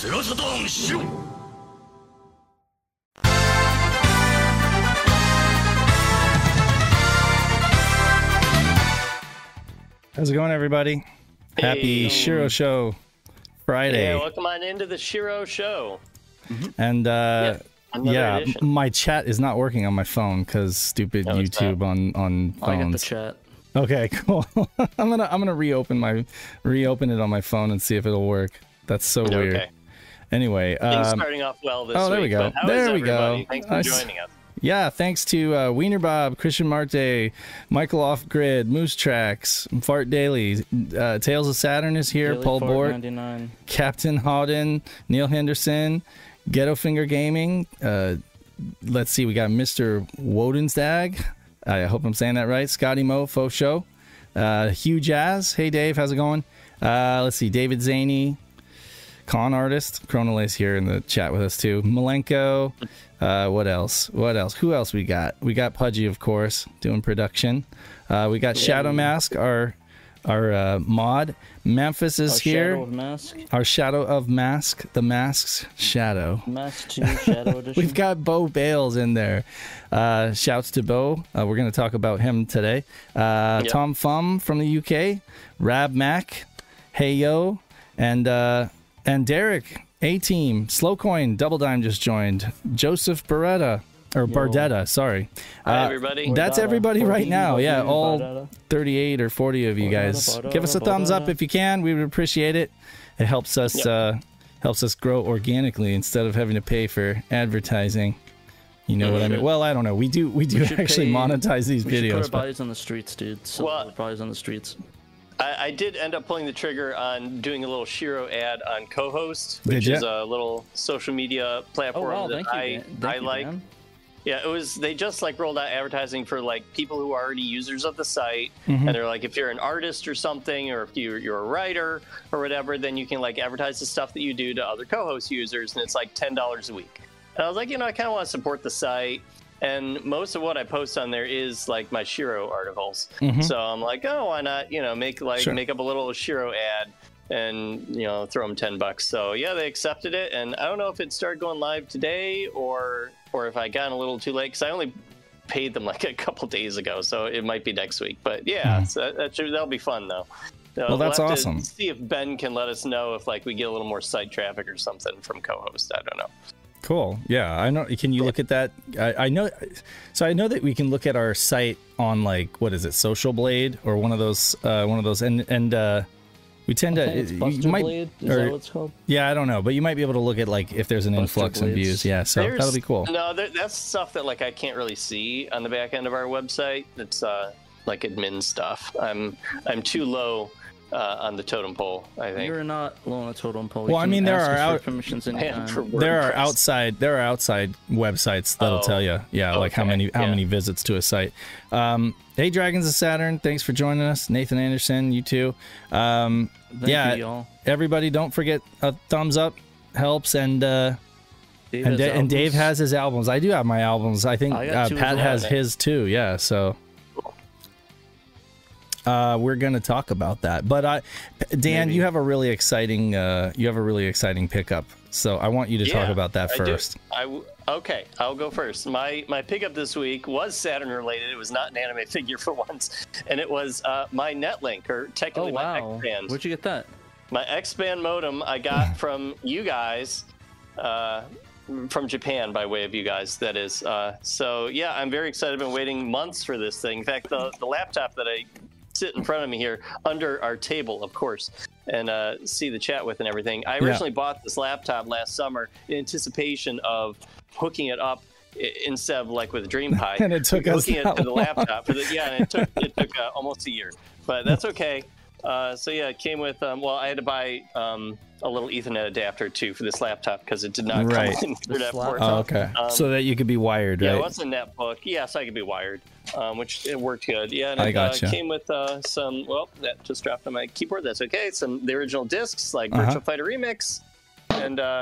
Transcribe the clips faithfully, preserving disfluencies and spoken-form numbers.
How's it going, everybody? Hey. Happy Shiro Show Friday. Yeah, welcome on into the Shiro Show. And uh, Another yeah, edition. my chat is not working on my phone because stupid No, it's YouTube on on I got the phones. chat. Okay, cool. I'm gonna I'm gonna reopen my reopen it on my phone and see if it'll work. That's so weird. Okay. Anyway, Things um, starting off well this oh, there week. we go. But how There is we go. everybody? Thanks for I s- joining us. yeah, thanks to uh, Wiener Bob, Christian Marte, Michael Off Grid, Moose Tracks, Fart Daily, uh, Tales of Saturn is here, Daily Paul Fart Bort, ninety-nine. Captain Hawden, Neil Henderson, Ghetto Finger Gaming. Uh, let's see, we got Mister Wodenstag. I hope I'm saying that right. Scotty Mo, Faux Show. Uh, Hugh Jazz. Hey, Dave. How's it going? Uh, let's see. David Zaney. Con Artist. Chronolace here in the chat with us, too. Malenko. Uh, what else? What else? Who else we got? We got Pudgy, of course, doing production. Uh, we got Shadow Mask, our our uh, mod. Memphis is Our here. Shadow of Mask. Our Shadow of Mask, the Mask's Shadow. Mask two Shadow Edition. We've got Bo Bales in there. Uh, shouts to Bo. Uh, we're going to talk about him today. Uh, Yep. Tom Fum from the U K. Rab Mac. Hey Yo. And, uh, and Derek, A-Team. Slowcoin, Double Dime just joined. Joseph Beretta. Or Bardetta, sorry. Hi, Uh, everybody. That's Bardetta. everybody right Bardetta, now. Yeah, Bardetta, all Bardetta. thirty-eight or forty of you guys. Bardetta, Give us a thumbs up Bardetta. if you can. We would appreciate it. It helps us Yep. uh, helps us grow organically instead of having to pay for advertising. You know Mhm. what I mean? Well, I don't know. We do we do We should actually pay- monetize these We should put videos. our But bodies on the streets, dude. Sell Well- our bodies on the streets. I, I did end up pulling the trigger on doing a little Shiro ad on Co-host, Did which ya? is a little social media Oh platform wow, that thank you. I man. Thank I you, like. man. Yeah, it was. They just like rolled out advertising for like people who are already users of the site, Mhm. and they're like, if you're an artist or something, or if you're you're a writer or whatever, then you can like advertise the stuff that you do to other co-host users, and it's like ten dollars a week. And I was like, you know, I kind of want to support the site, and most of what I post on there is like my Shiro articles. Mhm. So I'm like, oh, why not? You know, make like Sure. make up a little Shiro ad. And you know, throw them ten bucks. So yeah, they accepted it, and I don't know if it started going live today or or if I got in a little too late because I only paid them like a couple days ago, so it might be next week. But yeah, Mhm. so that, that should, that'll be fun though. Uh, Well, that's we'll have awesome. To see if Ben can let us know if like we get a little more site traffic or something from co-host. I don't know. Cool. Yeah, I know. Can you look at that? I, I know. So I know that we can look at our site on like what is it, Social Blade or one of those, uh, one of those, and and uh, we tend I to. think it's you Buster might- Blade. Is or- that what it's called? Yeah, I don't know, but you might be able to look at like if there's an Buster influx in Blades. views. Yeah, so There's- that'll be cool. No, there, that's stuff that like I can't really see on the back end of our website. It's uh, like admin stuff. I'm I'm too low uh, on the totem pole, I think. You're not low on a totem pole. Well, I You can mean, there ask are us for out- permissions Man, anytime. for There are WordPress. outside there are outside websites that'll Oh, tell you, yeah, like how okay, many how yeah. many visits to a site. Um, hey, Dragons of Saturn, thanks for joining us. Nathan Anderson, you too. Um, Thank yeah, you, y'all. everybody, don't forget a thumbs up helps, and uh, Dave and, has Da- and Dave albums. has his albums. I do have my albums. I think I got uh, two as Pat well. has his too. Yeah, so. Uh, we're gonna talk about that, but I, Dan, Maybe. you have a really exciting, uh, you have a really exciting pickup. So I want you to talk Yeah, about that I do. first. I w- okay, I'll go first. My my pickup this week was Saturn related. It was not an anime figure for once, and it was uh, my Netlink, or Oh technically my wow. X-Band. Where'd you get that? My X-Band modem I got from you guys, uh, from Japan by way of you guys. That is. Uh, so yeah, I'm very excited. I've been waiting months for this thing. In fact, the the laptop that I sit in front of me here under our table, of course, and uh, see the chat with and everything. I Yeah. originally bought this laptop last summer in anticipation of hooking it up i- instead of like with DreamPie. And it took us hooking it that to the long. laptop. For the, yeah, and it took it took uh, almost a year, but that's okay. Uh, so yeah, it came with. Um, well, I had to buy um, a little Ethernet adapter too for this laptop because it did not Right. come with This Ethernet port. Oh, laptop? okay. Um, So that you could be wired, Yeah, right? it was a netbook. Yes, I could be wired, um, which it worked good. Yeah, and I it gotcha. uh, came with uh, some. Well, that just dropped on my keyboard. That's okay. Some the original discs like Uh-huh. Virtual Fighter Remix, and uh,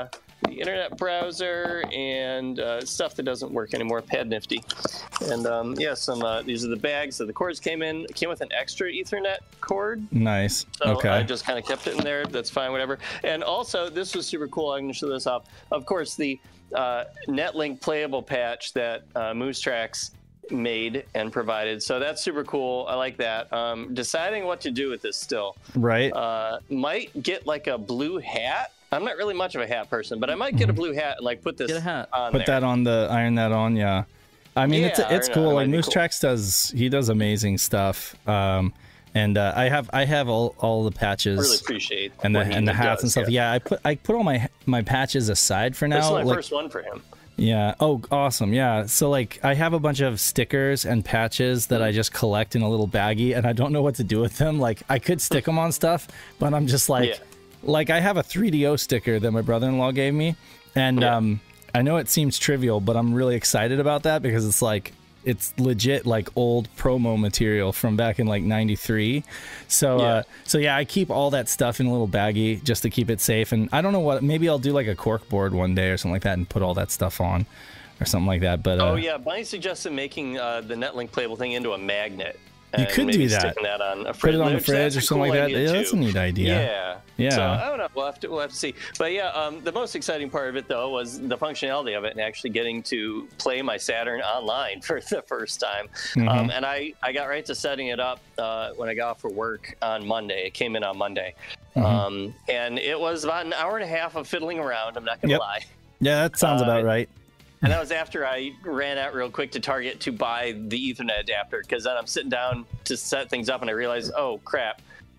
the internet browser and uh, stuff that doesn't work anymore. Pad Nifty, and um, yeah, some. Uh, these are the bags that the cords came in. It came with an extra Ethernet cord. Nice. So okay. I just kind of kept it in there. That's fine, whatever. And also, this was super cool. I'm going to show this off. Of course, the uh, Netlink playable patch that uh, Moose Tracks made and provided. So that's super cool. I like that. Um, deciding what to do with this still. Right. Uh, might get like a blue hat. I'm not really much of a hat person, but I might get a blue hat and like put this Get a hat. on Put there. that on the iron that on. Yeah. I mean, Yeah, it's it's iron cool. that Like might be Moose cool. Tracks does, he does amazing stuff. Um, and uh, I have I have all, all the patches. I really appreciate and the what he and the hats does, and stuff. Yeah. I put I put all my my patches aside for now. This is my like, first one for him. Yeah. Oh, awesome. Yeah. So like I have a bunch of stickers and patches that I just collect in a little baggie, and I don't know what to do with them. Like I could stick them on stuff, but I'm just like, Yeah. like I have a three D O sticker that my brother-in-law gave me, and Yeah. um, I know it seems trivial, but I'm really excited about that because it's like it's legit like old promo material from back in like ninety-three. So Yeah. uh so yeah, I keep all that stuff in a little baggie just to keep it safe. And I don't know what, maybe I'll do like a cork board one day or something like that and put all that stuff on or something like that. But uh, Oh yeah, Bunny suggested making uh, the Netlink playable thing into a magnet. You and could maybe do that. Sticking that on a put fridge. it on the That's fridge a or something cool like that. idea, Yeah, that's a too. neat idea. Yeah. Yeah. So I don't know. We'll have to we'll have to see. But yeah, um, the most exciting part of it though was the functionality of it and actually getting to play my Saturn online for the first time. Mm-hmm. Um, and I I got right to setting it up uh, when I got off for work on Monday. It came in on Monday, Mm-hmm. um, and it was about an hour and a half of fiddling around. I'm not gonna Yep. lie. Yeah, that sounds Uh, about right. And that was after I ran out real quick to Target to buy the Ethernet adapter, because then I'm sitting down to set things up and I realized, oh crap,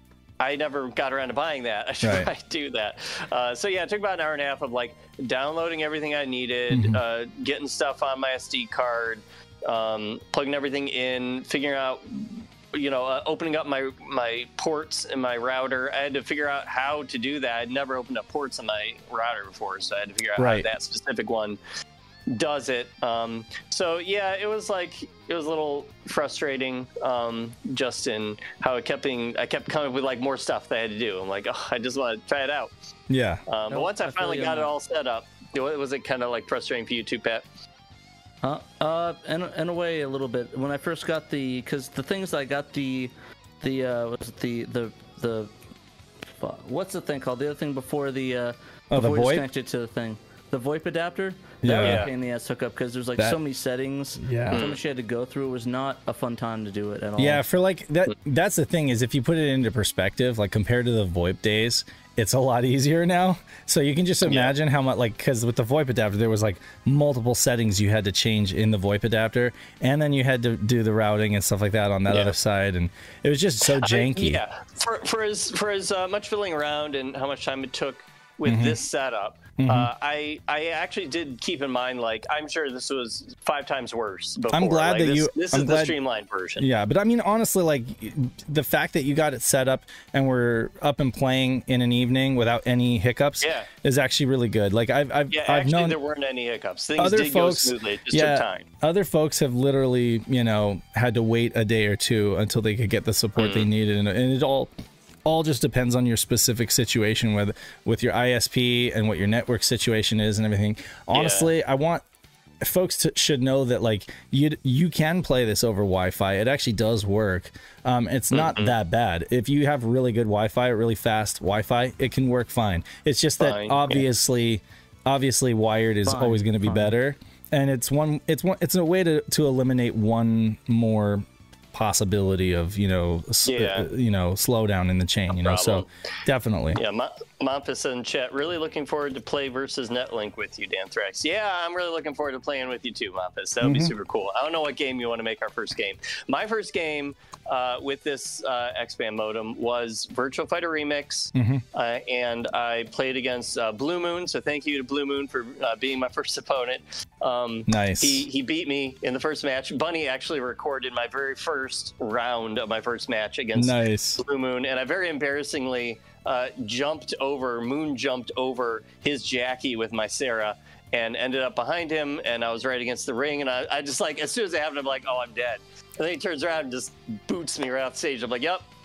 I never got around to buying that. I should Right. probably do that. Uh, so yeah, it took about an hour and a half of like downloading everything I needed, Mhm. uh, getting stuff on my S D card, um, plugging everything in, figuring out, you know, uh, opening up my my ports in my router. I had to figure out how to do that. I'd never opened up ports on my router before, so I had to figure out Right. how that specific one does it. Um, so yeah, it was like it was a little frustrating, um, just in how it kept being. I kept coming with like more stuff that I had to do. I'm like, oh, I just want to try it out. Yeah. Um, but Nope, once I, I feel finally you got on it that. all set up, it was, was it kind of like frustrating for you too, Pat? Huh? Uh, in, in a way, a little bit. When I first got the, because the things I got the, the uh, was it the the the, fu- what's the thing called? The other thing before the, uh, Oh, the before you VoIP? connect it to the thing, the VoIP adapter. Yeah. That was Yeah. a pain in the ass to hook up because there's like That- so many settings. Yeah. So much you had to go through. It was not a fun time to do it at all. Yeah, for like that that's the thing is if you put it into perspective, like compared to the VoIP days, it's a lot easier now. So you can just imagine how much like cuz with the VoIP adapter there was like multiple settings you had to change in the VoIP adapter and then you had to do the routing and stuff like that on that Yeah. other side and it was just so janky. I- yeah, for for as for as uh, much fiddling around and how much time it took with Mm-hmm. this setup, uh, I I actually did keep in mind, like, I'm sure this was five times worse before. I'm glad Like, that this, you- This I'm is glad- the streamlined version. Yeah, but I mean, honestly, like the fact that you got it set up and we're up and playing in an evening without any hiccups Yeah. is actually really good. Like I've I've, Yeah, I've actually, known there weren't any hiccups. Things other did folks, go smoothly. It just yeah, took time. other folks have literally, you know, had to wait a day or two until they could get the support Mm. they needed, and, and it all all just depends on your specific situation with with your I S P and what your network situation is and everything. Honestly, I want folks to, should know that like you you can play this over Wi-Fi. It actually does work. Um, it's not Mm-hmm. that bad. If you have really good Wi-Fi, really fast Wi-Fi, it can work fine. It's just that Fine, yeah. obviously, obviously wired is Fine, always going to be fine. better. And it's one, it's one, it's a way to to eliminate one more possibility of you know, s- Yeah. uh, you know, slowdown in the chain. You know, so problem. definitely. Yeah, Ma- Mompus in chat. Really looking forward to play versus Netlink with you, Danthrax. Yeah, I'm really looking forward to playing with you too, Mompus. That would Mm-hmm. be super cool. I don't know what game you want to make our first game. My first game uh, with this uh, X-Band modem was Virtual Fighter Remix, Mm-hmm. uh, and I played against uh, Blue Moon. So thank you to Blue Moon for uh, being my first opponent. Um, Nice. He he beat me in the first match. Bunny actually recorded my very first round of my first match against Nice. Blue Moon, and I very embarrassingly uh, jumped over, moon jumped over his Jackie with my Sarah and ended up behind him, and I was right against the ring, and I, I just like, as soon as it happened, I'm like, oh, I'm dead. And then he turns around and just boots me right off stage. I'm like, yep,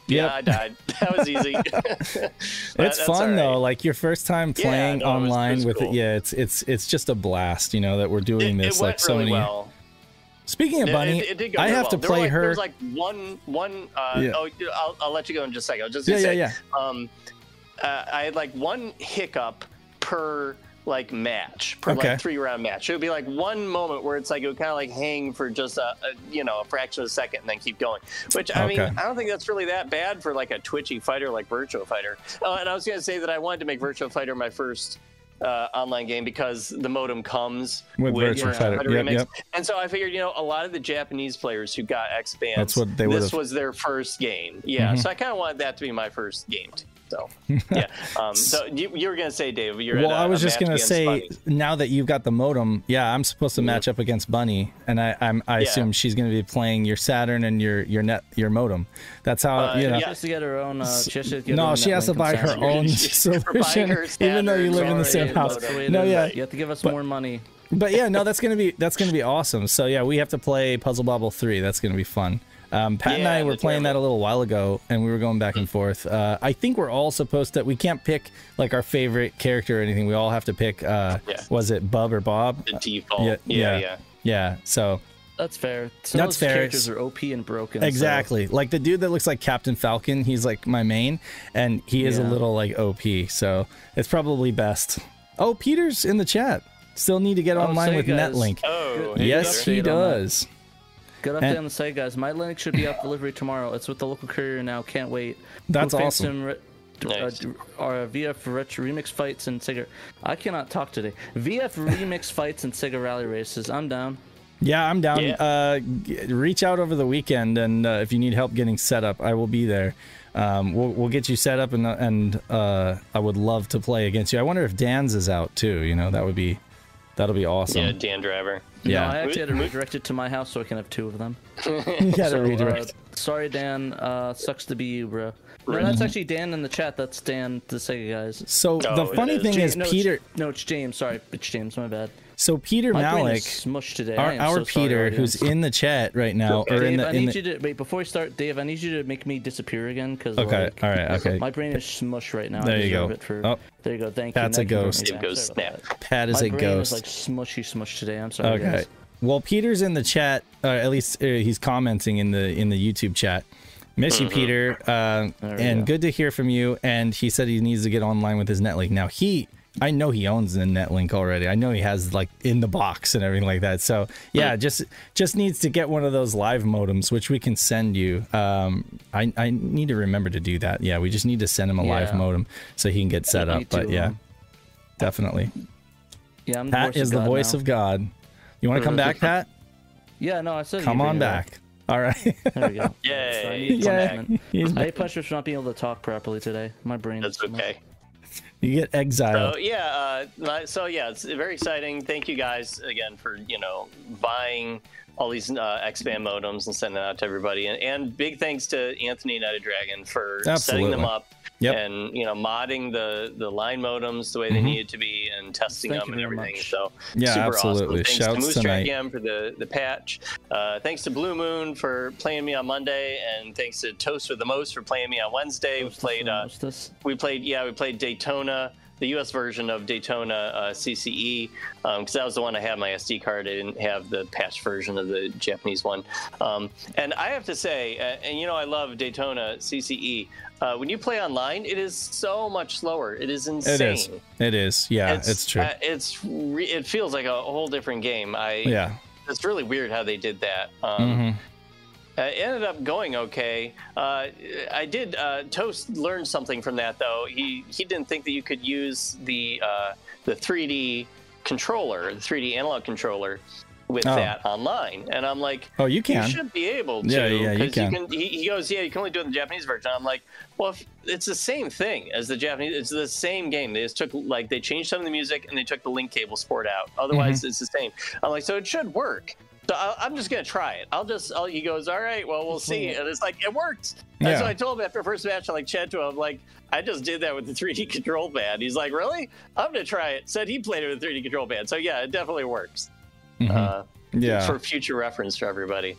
Yeah, Yep. I died. That was easy. That- It's that's fun all though. right. Like your first time Yeah, playing no, it was- it online was with cool. it. Yeah, it's it's it's just a blast. You know that we're doing It, this it went like so really many. well. Speaking of It- Bunny, it, it did go I really have well. to There were play like, her. There was like one, one. Uh, Yeah. Oh, I'll, I'll let you go in just a second. I was just Yeah, gonna yeah, say, yeah. Um, uh, I had like one hiccup per like match, per Okay. like three round match. It would be like one moment where it's like it would kind of like hang for just a, a you know a fraction of a second and then keep going. Which I mean, Okay. I don't think that's really that bad for like a twitchy fighter like Virtua Fighter. Oh, and I was gonna say that I wanted to make Virtua Fighter my first. Uh, online game because the modem comes With Virtua Fighter. Yep, Remix. yep. And so I figured, you know, a lot of the Japanese players who got X bands, That's what they this would've- was their first game. Yeah, Mhm. so I kind of wanted that to be my first game too. So yeah, um, so you, you were gonna say, Dave, you're Well, at a, I was a just match gonna against say, Bunny. now that you've got the modem, yeah, I'm supposed to match up against Bunny, and I I'm, I Yeah. assume she's gonna be playing your Saturn and your your net your modem. That's how Uh, you know. She has to get her own. Uh, she has to get her No, own she has to Netlink buy her concession. own She's buying solution, her even though you Saturn live in the already, same house. That's the way it No, is. yeah, You have to give us more money. but yeah, no, that's gonna be that's gonna be awesome. So yeah, we have to play Puzzle Bobble three. That's gonna be fun. Um, Pat and Yeah, I were that's playing that a terrible. little while ago, and we were going back and forth. Uh, I think we're all supposed to. We can't pick like our favorite character or anything. We all have to pick. Uh, Yeah. Was it Bub or Bob? The default. Yeah, Yeah, yeah. yeah. Yeah. So That's fair. Some That's of those fair. characters are O P and broken. so- exactly, like the dude that looks like Captain Falcon. He's like my main, and he is a Yeah. little like O P. So it's probably best. Oh, Peter's in the chat. Still need to get Oh, online say, with guys. Netlink. Oh, Good Yes, he update on that. does. Good update And- on the site, guys. My Linux should be up delivery tomorrow. It's with the local courier now. Can't wait. That's Blue awesome. Phantom, Re- Nice. uh, or V F Retro Remix Fights and Sega. I cannot talk today. V F Remix Fights and Sega Rally Races. I'm down. Yeah, I'm down. Yeah. Uh, g- reach out over the weekend, and uh, if you need help getting set up, I will be there. Um, we'll we'll get you set up, and and uh, I would love to play against you. I wonder if Dan's is out too. You know, that would be that'll be awesome. Yeah, Dan Driver. Yeah. No, I actually had to We- we- redirect it to my house so I can have two of them. You gotta So, redirect. Uh, sorry, Dan. Uh, sucks to be you, bro. No, that's actually Dan in the chat. That's Dan, the Sega guys. So Oh, the it funny is. thing Ja- is, no, it's- Peter. no, it's James. Sorry, it's James. My bad. So Peter My brain Malik, is smushed today. our, I am our so sorry, Peter, audience. who's in the chat right now, or in Dave, the I in need the. you to wait before we start. Dave, I need you to make me disappear again because Okay, like, all right, okay. my brain is smushed right now. There I you deserve go. It for, Oh, there you go. Thank that's you. a Thank you for ghost. bringing It me goes back. Sorry about that. Pat is My a brain ghost. is like smushy, smushed today. I'm sorry. Okay. Guys. Well, Peter's in the chat. Uh, at least uh, he's commenting in the in the YouTube chat. Miss you, Peter, uh, There we and go. good to hear from you. And he said he needs to get online with his Netlink. Now he, I know he owns the Netlink already. I know he has like in the box and everything like that. So yeah, just just needs to get one of those live modems, which we can send you. Um, I I need to remember to do that. Yeah, we just need to send him a live Yeah. modem so he can get set Me up. But too, yeah, um, definitely. Yeah, I'm the Pat voice is of the God voice now. of God. You want to come back, Pat? Yeah, no, I said. Come you on bring it up. back. All right. There we go. Yay. So I need Yeah, punishment. he's- I hate punishment for not being able to talk properly today. My brain. That's is smushed. okay. You get exiled. So yeah, uh, my- so yeah, it's very exciting. Thank you guys again for you know buying all these uh, X-Band modems and sending them out to everybody, and, and big thanks to Anthony Night of Dragon for setting them Absolutely. up Yep. and you know modding the the line modems the way they Mhm. needed to be and testing Thank them you and very everything. much. So Yeah, super absolutely. awesome. Thanks Shouts to Moose tonight. Track M for the the patch. Uh, thanks to Blue Moon for playing me on Monday, and thanks to Toast with the Most for playing me on Wednesday. We played. Uh, What's this? we played yeah we played Daytona, the U S version of Daytona uh, C C E, because that was the one I had my S D card. I didn't have the patch version of the Japanese one. Um, and I have to say, uh, and you know I love Daytona C C E. Uh, when you play online, it is so much slower. It is It insane. is. It is. Yeah, it's, true. Uh, it's re- it feels like a whole different game. I yeah. it's really weird how they did that. Um, Mhm. uh, it ended up going okay. Uh, I did. Uh, Toast learned something from that, though. He he didn't think that you could use the uh, the three D controller, the three D analog controller, with Oh. that online. And I'm like, Oh, you can. You should be able to. Yeah, yeah, you 'cause can. he, he goes, yeah, you can only do it in the Japanese version. I'm like, well, if, it's the same thing as the Japanese. It's the same game. They just took like they changed some of the music and they took the link cable port out. Otherwise, Mm-hmm. it's the same. I'm like, so it should work. So I'll, I'm just gonna try it. I'll just. I'll, he goes, all right, well, we'll see. And it's like it worked. That's Yeah. what I told him after first match. I like chat to him, like I just did that with the three D control pad. He's like, really? I'm gonna try it. Said he played it with the three D control pad. So yeah, it definitely works. Mhm. Uh, yeah. For future reference for everybody.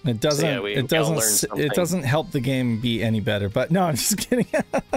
It doesn't. So, yeah, we- it we all doesn't. learned s- something. It doesn't help the game be any better. But no, I'm just kidding.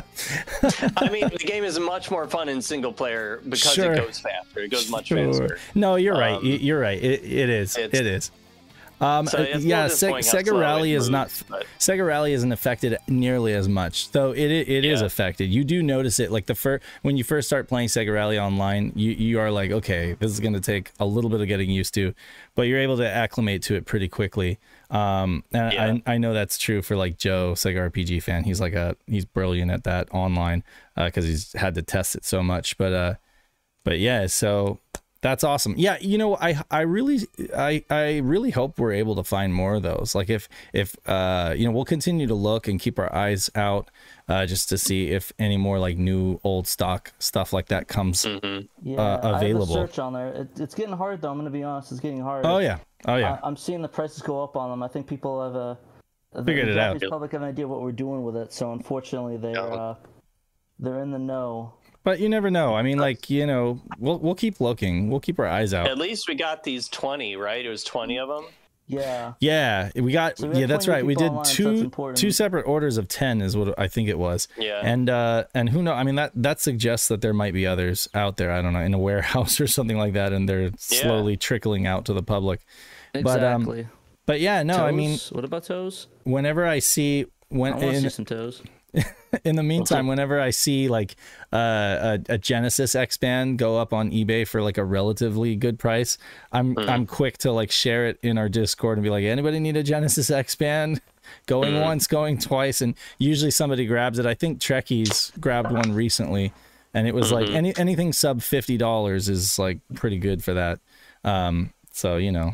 I mean, the game is much more fun in single player because Sure. it goes faster. It goes much Sure. faster. No, you're right. Um, Y- You're right. It, it is. It it's- is. Um, So uh, it's a little yeah, Seg- disappointing how Sega slow Rally it is moves, not. but- Sega Rally isn't affected nearly as much, though. It it, it is Yeah. affected. You do notice it, like the first when you first start playing Sega Rally online. You you are like, okay, this is going to take a little bit of getting used to, but you're able to acclimate to it pretty quickly. Um, and Yeah. I I know that's true for like Joe, Sega R P G fan. He's like a he's brilliant at that online because he's had to test it so much. But uh, but yeah, so. That's awesome. Yeah, you know, I I really I I really hope we're able to find more of those. Like if if uh you know, we'll continue to look and keep our eyes out uh just to see if any more like new old stock stuff like that comes. Mm-hmm. Yeah, Uh, I available. have a search on there. It, it's getting hard though. I'm gonna be honest. It's getting hard. Oh yeah. Oh yeah. I, I'm seeing the prices go up on them. I think people have a the Figured it out. Japanese public have an idea what we're doing with it. So unfortunately, they're Yeah. uh, they're in the know. But you never know. I mean, like, you know, we'll we'll keep looking. We'll keep our eyes out. At least we got these twenty, right? It was twenty of them. Yeah. Yeah, we got. So we had yeah, that's twenty right. We people did online, so that's two important. two separate orders of ten is what I think it was. Yeah. And uh, and who knows? I mean, that that suggests that there might be others out there. I don't know, in a warehouse or something like that, and they're slowly trickling out to the public. But um, Exactly. but yeah, no, toes? I mean, what about toes? whenever I see when I want to in, see some toes. in the meantime, whenever I see like uh, a, a Genesis X-Band go up on eBay for like a relatively good price, I'm Mm. I'm quick to like share it in our Discord and be like, anybody need a Genesis X-Band? Going Mm. once, going twice, and usually somebody grabs it. I think Trekkies grabbed one recently, and it was Mm-hmm. like any anything sub fifty dollars is like pretty good for that. Um, so you know,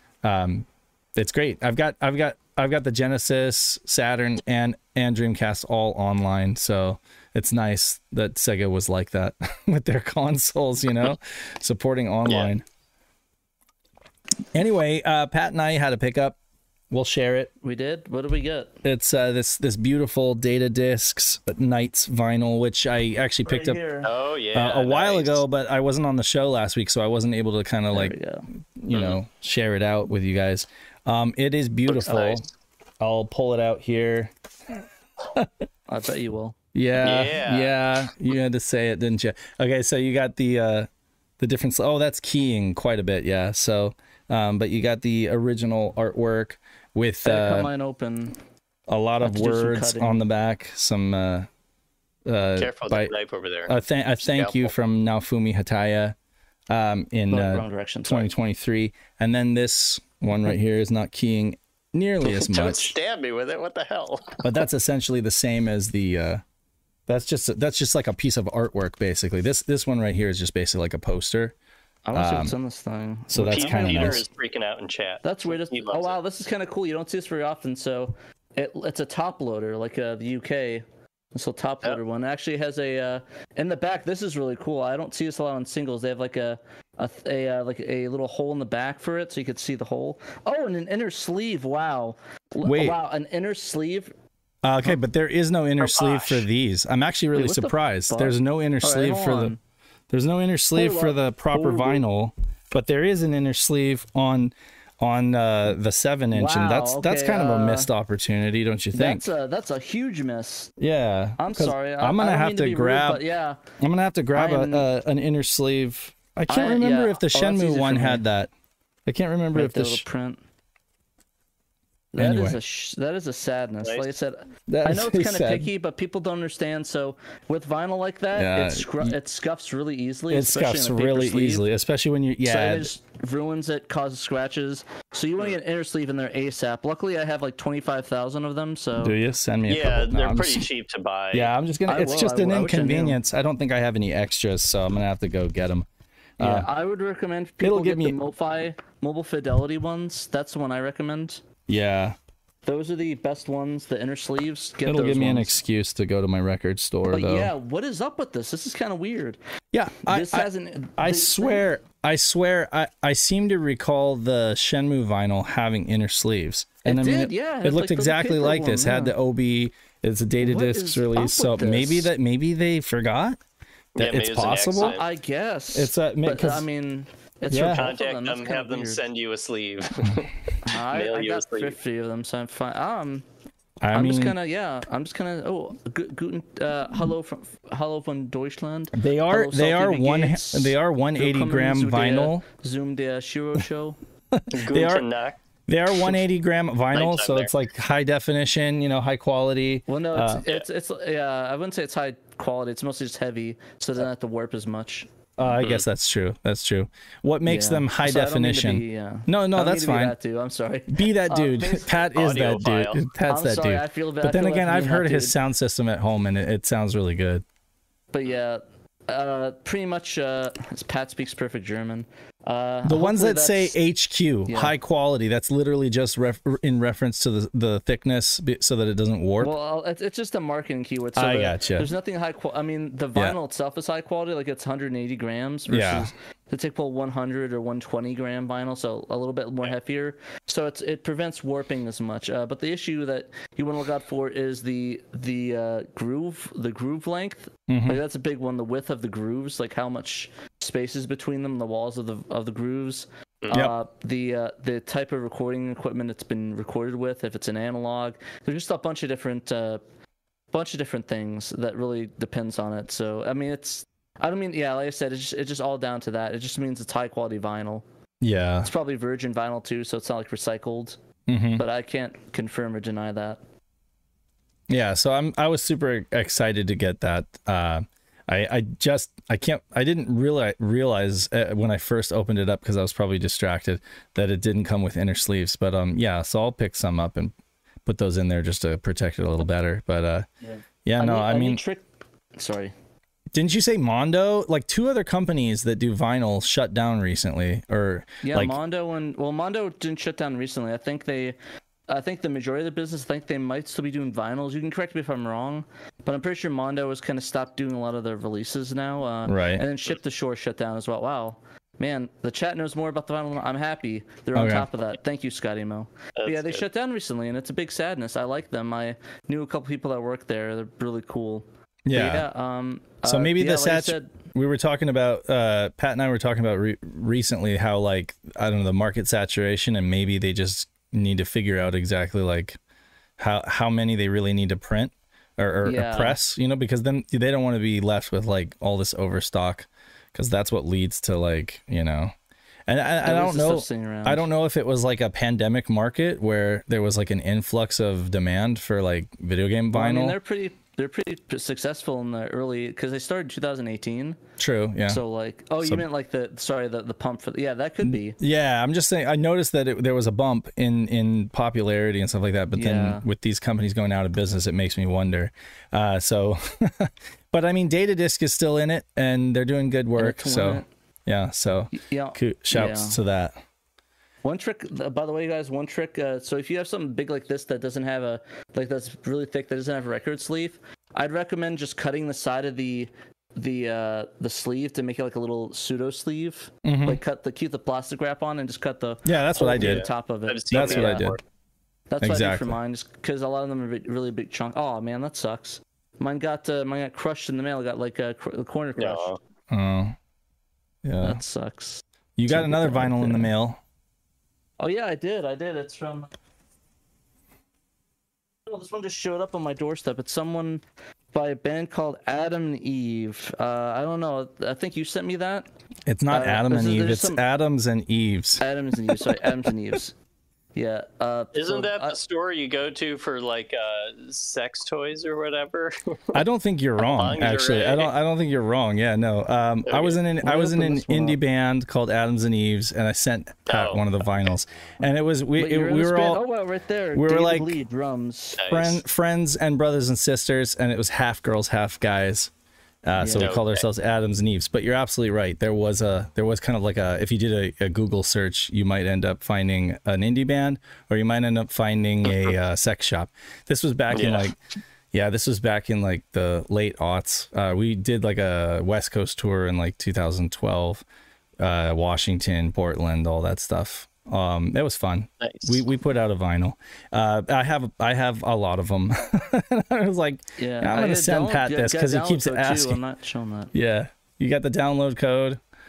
um, it's great. I've got I've got I've got the Genesis, Saturn, and and Dreamcast all online, so it's nice that Sega was like that with their consoles, you know, supporting online. Anyway, uh, Pat and I had a pickup. We'll share it. We did. What did we get? It's uh, this this beautiful Data Discs Knights vinyl, which I actually picked Right up here. Oh yeah. uh, a while nice. ago, but I wasn't on the show last week, so I wasn't able to kind of There like we go. you know share it out with you guys. Um, it is beautiful. nice. I'll pull it out here. I bet you will. Yeah, Yeah. yeah, you had to say it, didn't you? Okay, so you got the uh, the difference. Oh, that's keying quite a bit. Yeah. So, um, but you got the original artwork with I cut uh, mine open. a lot of to do some words cutting. on the back. Some uh, uh, Careful by, that knife over there. a, th- a thank you Scalpel. from Naofumi Hataya um, in Wrong, uh, wrong direction. Sorry. twenty twenty-three, and then this one right here is not keying nearly as Don't much, stab me with it. What the hell? but that's essentially the same as the. Uh, that's just that's just like a piece of artwork, basically. This this one right here is just basically like a poster. I want to see Um, what's on this thing. So that's Peter, kind of Peter nice. is freaking out in chat. That's weird. He Oh loves wow, it. this is kind of cool. You don't see this very often. So it, it's a top loader, like uh, the U K. This little top Yep. loader one actually has a uh, in the back. This is really cool. I don't see this a lot on singles. They have like a a, a uh, like a little hole in the back for it, so you could see the hole. Oh, and an inner sleeve. Wow. L- Wait. Wow, an inner sleeve. Uh, okay, but there is no inner From sleeve for Bosch. these. I'm actually really Wait, what the surprised. fuck? There's no inner All right, sleeve hold for the. on. There's no inner sleeve Hold for up. the proper Hold up. vinyl, but there is an inner sleeve on on uh, the seven inch, and Wow, that's that's okay, kind of a uh, missed opportunity, don't you think? That's a that's a huge miss. Yeah. I'm 'cause sorry. I, I'm gonna I don't have mean to, be rude, grab. but yeah. I'm gonna have to grab I'm- a, a an inner sleeve. I can't I- remember yeah. if the Oh, that's Shenmue easy one for me. had that. I can't remember Right if the. there, little Sh- print. That is Anyway. a sh- that is a sadness. Nice. Like I said, That I is know it's kind of sad. picky, but people don't understand. So with vinyl like that, Yeah, it, scru- it scuffs really easily. It especially scuffs in a paper really sleeve. easily, especially when you. So Yeah. it just ruins it, causes scratches. So you want to get an inner sleeve in there ASAP. Luckily, I have like twenty-five thousand of them. So do you send me a Yeah, couple? No, they're I'm pretty just- cheap to buy. Yeah, I'm just gonna. I it's will, just I an will. I wish I knew. inconvenience. I, don't think I have any extras, so I'm gonna have to go get them. yeah, I would recommend people Uh, give get me- the MoFi Mobile Fidelity ones. That's the one I recommend. Yeah, Those are the best ones. The inner sleeves. Get it'll those give me an ones. excuse to go to my record store, But though. yeah, what is up with this? This is kind of weird. Yeah, I, This I, hasn't. I this- swear, I swear, I, I seem to recall the Shenmue vinyl having inner sleeves, and It I mean, did, yeah, it it had, looked like, the exactly paper like this. one, Had yeah. the O B. It's a data What discs is release, up so with this? maybe that maybe they forgot Yeah, that maybe it's it's an possible. accident. I guess. It's a- but, 'cause- I mean, It's Yeah. for both of Contact them. them, That's have kinda them weird. send you a sleeve. I, mail I you a got sleeve. fifty of them, so I'm fine. Um, I I'm mean, just gonna yeah. I'm just gonna oh, gu- guten uh, hello from hello from Deutschland. they are Hello, they Salty are one Gates. they are one eighty Willkommen gram zu der vinyl. Zoom der Shiro show. They are Guten Nacht. they are one eighty gram vinyl, Nighttime so there. it's like high definition, you know, high quality. Well, no, it's, Uh, it's it's yeah. I wouldn't say it's high quality. It's mostly just heavy, so it doesn't have to warp as much. Uh, I guess that's true. That's true. What makes Yeah. them high So I don't mean to definition? be, yeah. No, no, I don't that's mean to be fine. that dude. I'm sorry. Be that Uh, dude. bas- Pat is that Audiophile. dude. Pat's I'm that sorry, dude. I feel bad- But I then feel again, bad for I've being that heard his dude. sound system at home, and it, it sounds really good. But yeah, uh, pretty much. Uh, Pat speaks perfect German. Uh, The ones hopefully that say that's- H Q, yeah. high quality, that's literally just ref- in reference to the, the thickness be- so that it doesn't warp. Well, it's, it's just a marketing keyword. So I the- gotcha. There's nothing high quality. I mean, the Yeah. vinyl itself is high quality. Like it's one hundred eighty grams versus Yeah. the typical one hundred or one twenty gram vinyl, so a little bit more heavier. So it's it prevents warping as much. Uh, but the issue that you want to look out for is the the uh, groove, the groove length. Mm-hmm. Like that's a big one. The width of the grooves, like how much space is between them, the walls of the of the grooves. Yep. Uh, the uh, the type of recording equipment it's been recorded with, if it's an analog, there's just a bunch of different uh, bunch of different things that really depends on it. So I mean, it's I don't mean yeah, like I said, it's just, it's just all down to that. It just means it's high quality vinyl. Yeah. It's probably virgin vinyl too, so it's not like recycled. Mm-hmm. But I can't confirm or deny that. Yeah. So I'm I was super excited to get that. Uh, I I just I can't I didn't realize realize uh, when I first opened it up because I was probably distracted that it didn't come with inner sleeves. But um yeah, so I'll pick some up and put those in there just to protect it a little better. But uh Yeah. yeah, no, need- I need mean, trick. Sorry. didn't you say Mondo? Like two other companies that do vinyl shut down recently, or Yeah, like Mondo and well, Mondo didn't shut down recently. I think they, I think the majority of the business, I think they might still be doing vinyls. You can correct me if I'm wrong, but I'm pretty sure Mondo has kind of stopped doing a lot of their releases now. Uh, Right. And then Ship to Shore shut down as well. Wow, man, the chat knows more about the vinyl. I'm happy they're on Okay. top of that. Thank you, Scotty Mo. But That's yeah, they good. shut down recently, and it's a big sadness. I like them. I knew a couple people that work there. They're really cool. But yeah. yeah. Um. So uh, maybe yeah, the like I sat- said, we were talking about uh Pat and I were talking about re- recently how like I don't know the market saturation, and maybe they just need to figure out exactly like how how many they really need to print or, or, or Yeah. press, you know, because then they don't want to be left with like all this overstock, because that's what leads to like, you know. And I, I there don't is know. stuff sitting around. I don't know if it was like a pandemic market where there was like an influx of demand for like video game Well, vinyl. I mean, they're pretty. They're pretty successful in the early because they started in two thousand eighteen. True. Yeah. So like, oh, So- you meant like the sorry the the pump for the, yeah that could be Yeah, I'm just saying. I noticed that it, there was a bump in in popularity and stuff like that, but Yeah. then with these companies going out of business, it makes me wonder. Uh, so, but I mean, Data Disc is still in it, and they're doing good work. to win So, it. yeah. So, yeah. coo- shouts yeah. to that. One trick, uh, by the way, guys. One trick. Uh, so if you have something big like this that doesn't have a like that's really thick that doesn't have a record sleeve, I'd recommend just cutting the side of the the uh the sleeve to make it like a little pseudo sleeve. Like cut the keep the plastic wrap on and just cut the Yeah, that's what I hole did. in the top of it. I've seen That's that what I did. before. That's what I did for Exactly. mine, just because a lot of them are big- really big chunk. Oh man, that sucks. Mine got uh, mine got crushed in the mail. Got like a cr- the corner crushed. No. Oh, yeah. That sucks. You got Check another it out vinyl in the there. mail. Oh yeah, I did. I did. It's from. Oh, this one just showed up on my doorstep. It's someone by a band called Adam and Eve. Uh, I don't know. I think you sent me that. It's not Uh, Adam and there's- Eve. there's It's some- Adams and Eves. Adams and Eve. Sorry, Adams and Eves. Yeah. Uh, Isn't so that I- the store you go to for like uh, sex toys or whatever? I don't think you're wrong. Actually, I Lingerie. don't. I don't think you're wrong. Yeah, no. Um, I was in an. I Let me was in open an this one indie up. band called Adams and Eves, and I sent Pat Oh. one of the vinyls, and it was we. Wait, it- you're in we this were band? all Oh wow, right there. we were David like- Lee, drums. Nice. friend, friends and brothers and sisters, and it was half girls, half guys. Uh, so we Yeah. called Okay. ourselves Adams and Eves. But you're absolutely right. There was a there was kind of like a if you did a, a Google search, you might end up finding an indie band, or you might end up finding a uh, sex shop. This was back in Yeah. like yeah, this was back in like the late aughts. Uh, we did like a West Coast tour in like two thousand twelve, uh, Washington, Portland, all that stuff. Um, it was fun. Nice. We we put out a vinyl. Uh, I have I have a lot of them. I was like, Yeah, I'm I gonna got send download- Pat yeah, this got because he download keeps code, too. asking. I'm not showing that. Yeah, you got the download code.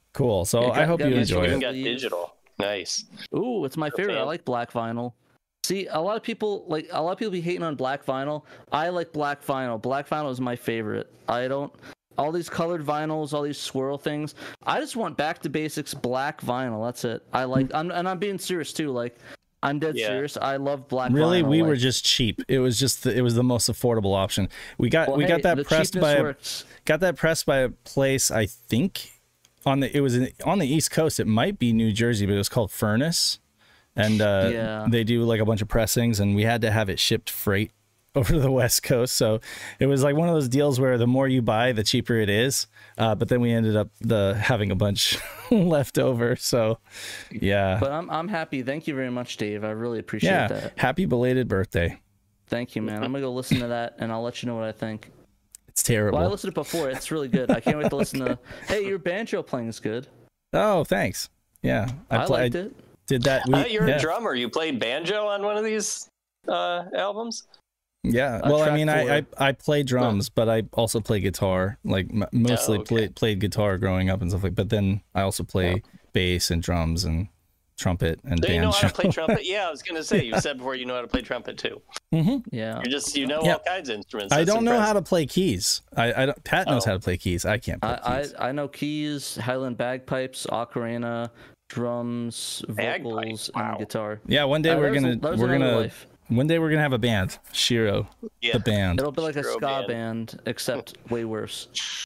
Cool. So It got- I hope got you me enjoy Even it. got digital. Nice. Ooh, it's my favorite. I fan. like black vinyl. See, a lot of people like a lot of people be hating on black vinyl. I like black vinyl. Black vinyl is my favorite. I don't all these colored vinyls, all these swirl things. I just want back to basics black vinyl. That's it. I like I'm, and I'm being serious too. Like I'm dead Yeah. serious. I love black Really, vinyl. we were like- just cheap. It was just the, it was the most affordable option. We got well, we hey, got that the pressed cheapness by a, works. got that pressed by a place, I think on the it was in, on the East Coast. It might be New Jersey, but it was called Furnace, and uh, Yeah. they do like a bunch of pressings, and we had to have it shipped freight over to the West Coast. So it was like one of those deals where the more you buy, the cheaper it is. Uh, but then we ended up the having a bunch left over. So yeah, But I'm I'm happy. Thank you very much, Dave. I really appreciate yeah. that. Happy belated birthday. Thank you, man. I'm gonna go listen to that and I'll let you know what I think. It's terrible. Well, I listened to it before. It's really good. I can't wait to listen to. Hey, your banjo playing is good. Oh, thanks. Yeah, I, pla- liked it. Did that? Uh, We, you're yeah. a drummer. You played banjo on one of these uh, albums? Yeah. Uh, Well, I track mean, I, I four. I play drums, but I also play guitar. Like m- mostly Oh, okay. played played guitar growing up and stuff like. But then I also play bass and drums and trumpet and Do you know banjo. how to play trumpet? Yeah, I was gonna say. You said before you know how to play trumpet too. Yeah. You're just you know Yeah. all kinds of instruments. I That's don't know how impressive. to play keys. I, I don't, Pat knows Oh. how to play keys. I can't play I, keys. I I know keys, Highland bagpipes, ocarina, drums, vocals, Bagpipes, wow. and guitar. yeah, one day Uh, we're there's a- gonna there's we're another gonna life. one day we're gonna have a band, Shiro, Yeah. the band. It'll be like a Stro ska band. band, except way worse.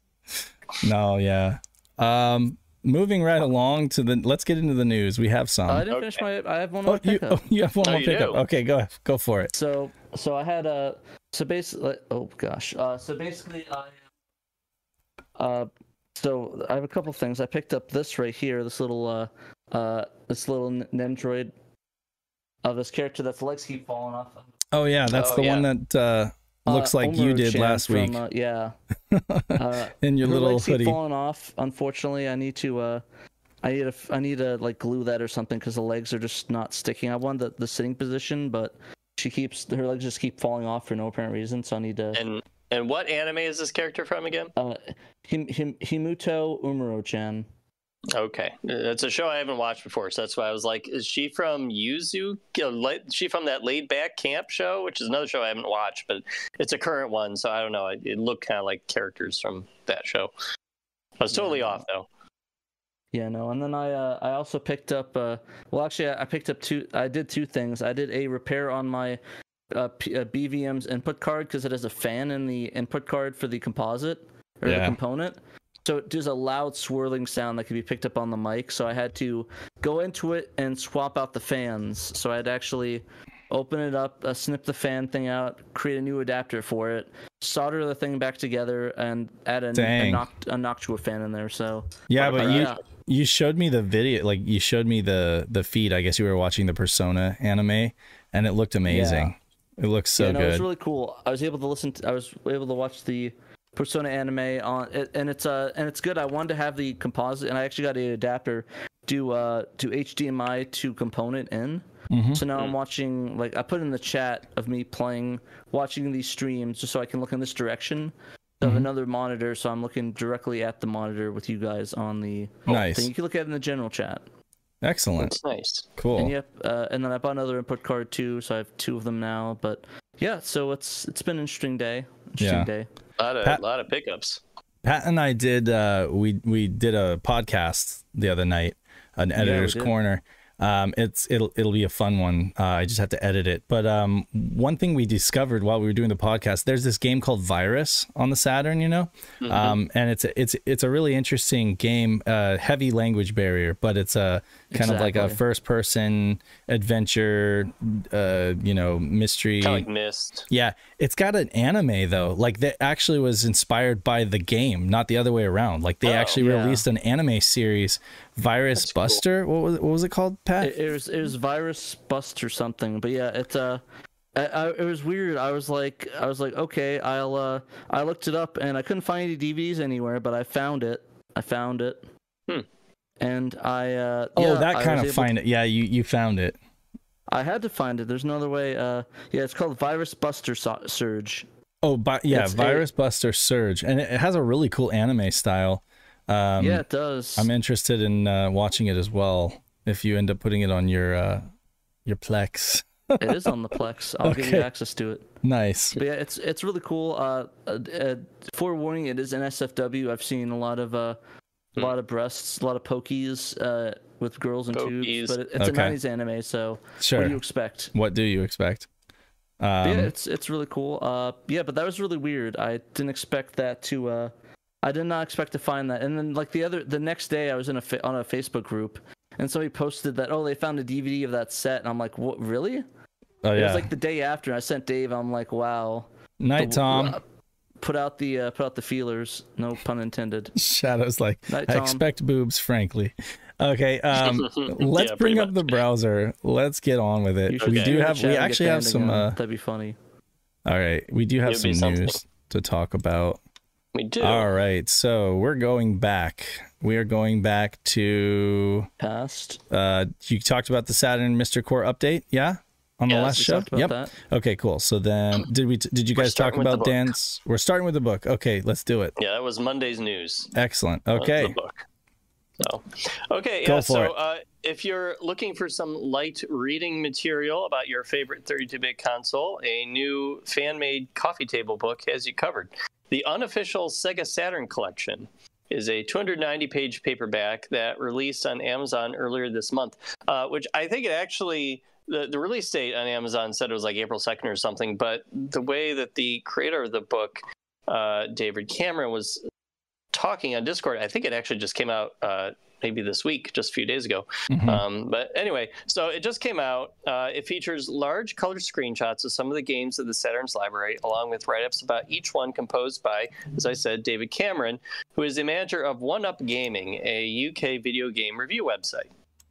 No, yeah. Um, moving right along to the. Let's get into the news. We have some. Uh, I didn't finish my. I have one more oh, you, pickup. oh, you have one Oh, more you pickup. do? Okay, go go for it. So so I had a so basically oh gosh uh so basically I uh so I have a couple things. I picked up this right here, this little uh uh this little n- Nendroid of this character that's legs keep falling off. Oh yeah, that's Oh, the one yeah. that uh, looks Uh, like you did Omuro-chan last from, week uh, yeah. Uh, in your her little legs keep hoodie. falling off. Unfortunately, I need to uh I need to I need to like glue that or something because the legs are just not sticking. I wanted the, the sitting position, but she keeps her legs just keep falling off for no apparent reason. So I need to. And and what anime is this character from again? Uh, Him, Him, Himuto Umuro-chan. Okay, it's a show I haven't watched before, so that's why I was like, is she from Yuzu? Uh, la- Is she from that Laid Back Camp show, which is another show I haven't watched, but it's a current one, so I don't know. It, it looked kind of like characters from that show. I was totally Yeah. off though. Yeah, no, and then I uh, I also picked up. Uh, well, actually, I I picked up two. I did two things. I did a repair on my uh, P, uh, B V M's input card because it has a fan in the input card for the composite or the Yeah. component. So it does a loud swirling sound that can be picked up on the mic. So I had to go into it and swap out the fans. So I had to actually open it up, uh, snip the fan thing out, create a new adapter for it, solder the thing back together, and add a, a, Dang. noct- a Noctua fan in there. So Yeah, but you yeah. you showed me the video, like you showed me the the feed. I guess you were watching the Persona anime, and it looked amazing. It looks so yeah, no, it good. was really cool. I was able to listen. To, I was able to watch the Persona anime on it, and it's uh and it's good. I wanted to have the composite, and I actually got an adapter to uh to H D M I to component in. Mhm. So now I'm watching, like I put in the chat of me playing, watching these streams, just so I can look in this direction. I have another monitor, so I'm looking directly at the monitor with you guys on the Nice. thing. You can look at it in the general chat. Excellent. It's nice. Cool. And yep, uh, and then I bought another input card too, so I have two of them now. But yeah, so it's it's been an interesting day. Interesting Yeah. day. A lot of Pat- lot of pickups. Pat and I did uh we we did a podcast the other night, an editor's did. corner. Um it's it'll it'll be a fun one. Uh, I just have to edit it. But um one thing we discovered while we were doing the podcast, there's this game called Virus on the Saturn, you know? Um and it's a, it's it's a really interesting game, uh heavy language barrier, but it's a kind of like a Exactly. first person adventure uh you know, mystery. Kind of like Mist. Yeah, it's got an anime though. Like that actually was inspired by the game, not the other way around. Like they Oh, actually yeah. released an anime series, Virus That's cool. Buster. What was what was it called, Pat? It, it was it was Virus Bust or something. But yeah, it's uh, I, I, it was weird. I was like I was like okay, I'll uh, I looked it up and I couldn't find any D V Ds anywhere, but I found it. I found it. Hmm. And I uh, oh, yeah, that I kind was of able find it. Yeah, you you found it. I had to find it. There's no other way. Uh, yeah, it's called Virus Buster so- Surge. Oh, but yeah, It's a- Virus Buster Surge, and it, it has a really cool anime style. Um, yeah, it does. I'm interested in uh, watching it as well. If you end up putting it on your uh, your Plex. It is on the Plex. I'll give Okay. you access to it. Nice. But yeah, it's it's really cool. Uh, uh, uh, forewarning, it is an S F W. I've seen a lot of uh, a lot of breasts, a lot of pokies uh, with girls and Pokies. tubes. But it, it's a Okay. nineties anime, so Sure. what do you expect? What do you expect? But Um, yeah, it's it's really cool. Uh, yeah, but that was really weird. I didn't expect that to. Uh, I did not expect to find that. And then like the other, the next day, I was in a fa- on a Facebook group, and somebody posted that, oh, they found a D V D of that set, and I'm like, what? Really? oh It yeah. was like the day after. And I sent Dave. I'm like, wow. Night, The- Tom. uh, put out the uh, put out the feelers. No pun intended. Shadow's like, Night, I Tom. expect boobs, frankly. Okay, um, let's Yeah, bring pretty up the browser. Let's get on with You it. should We Okay. do do the have, chat we and get actually have banned some. again. Uh, That'd be funny. all right, we do have It'd some be something. news to talk about. We do. All right, so we're going back. We are going back to. Past. Uh, you talked about the Saturn Mister Core update, yeah, on the Yes, last We show. talked about Yep. that. Okay, cool. So then, did we? Did you We're guys talk starting with the about book. Dan's? We're starting with the book. Okay, let's do it. Yeah, that was Monday's news. Excellent. uh, Okay. the book. So, okay, Go yeah. for So, it. uh, if you're looking for some light reading material about your favorite thirty-two bit console, a new fan-made coffee table book has you covered. The unofficial Sega Saturn Collection is a two hundred ninety page paperback that released on Amazon earlier this month, uh, which I think it actually. The, the release date on Amazon said it was like April second or something, but the way that the creator of the book, uh, David Cameron, was talking on Discord, I think it actually just came out uh, maybe this week, just a few days ago. Mhm. Um, but anyway, so it just came out. Uh, it features large color screenshots of some of the games of the Saturn's library, along with write-ups about each one composed by, as I said, David Cameron, who is the manager of One Up Gaming, a U K video game review website.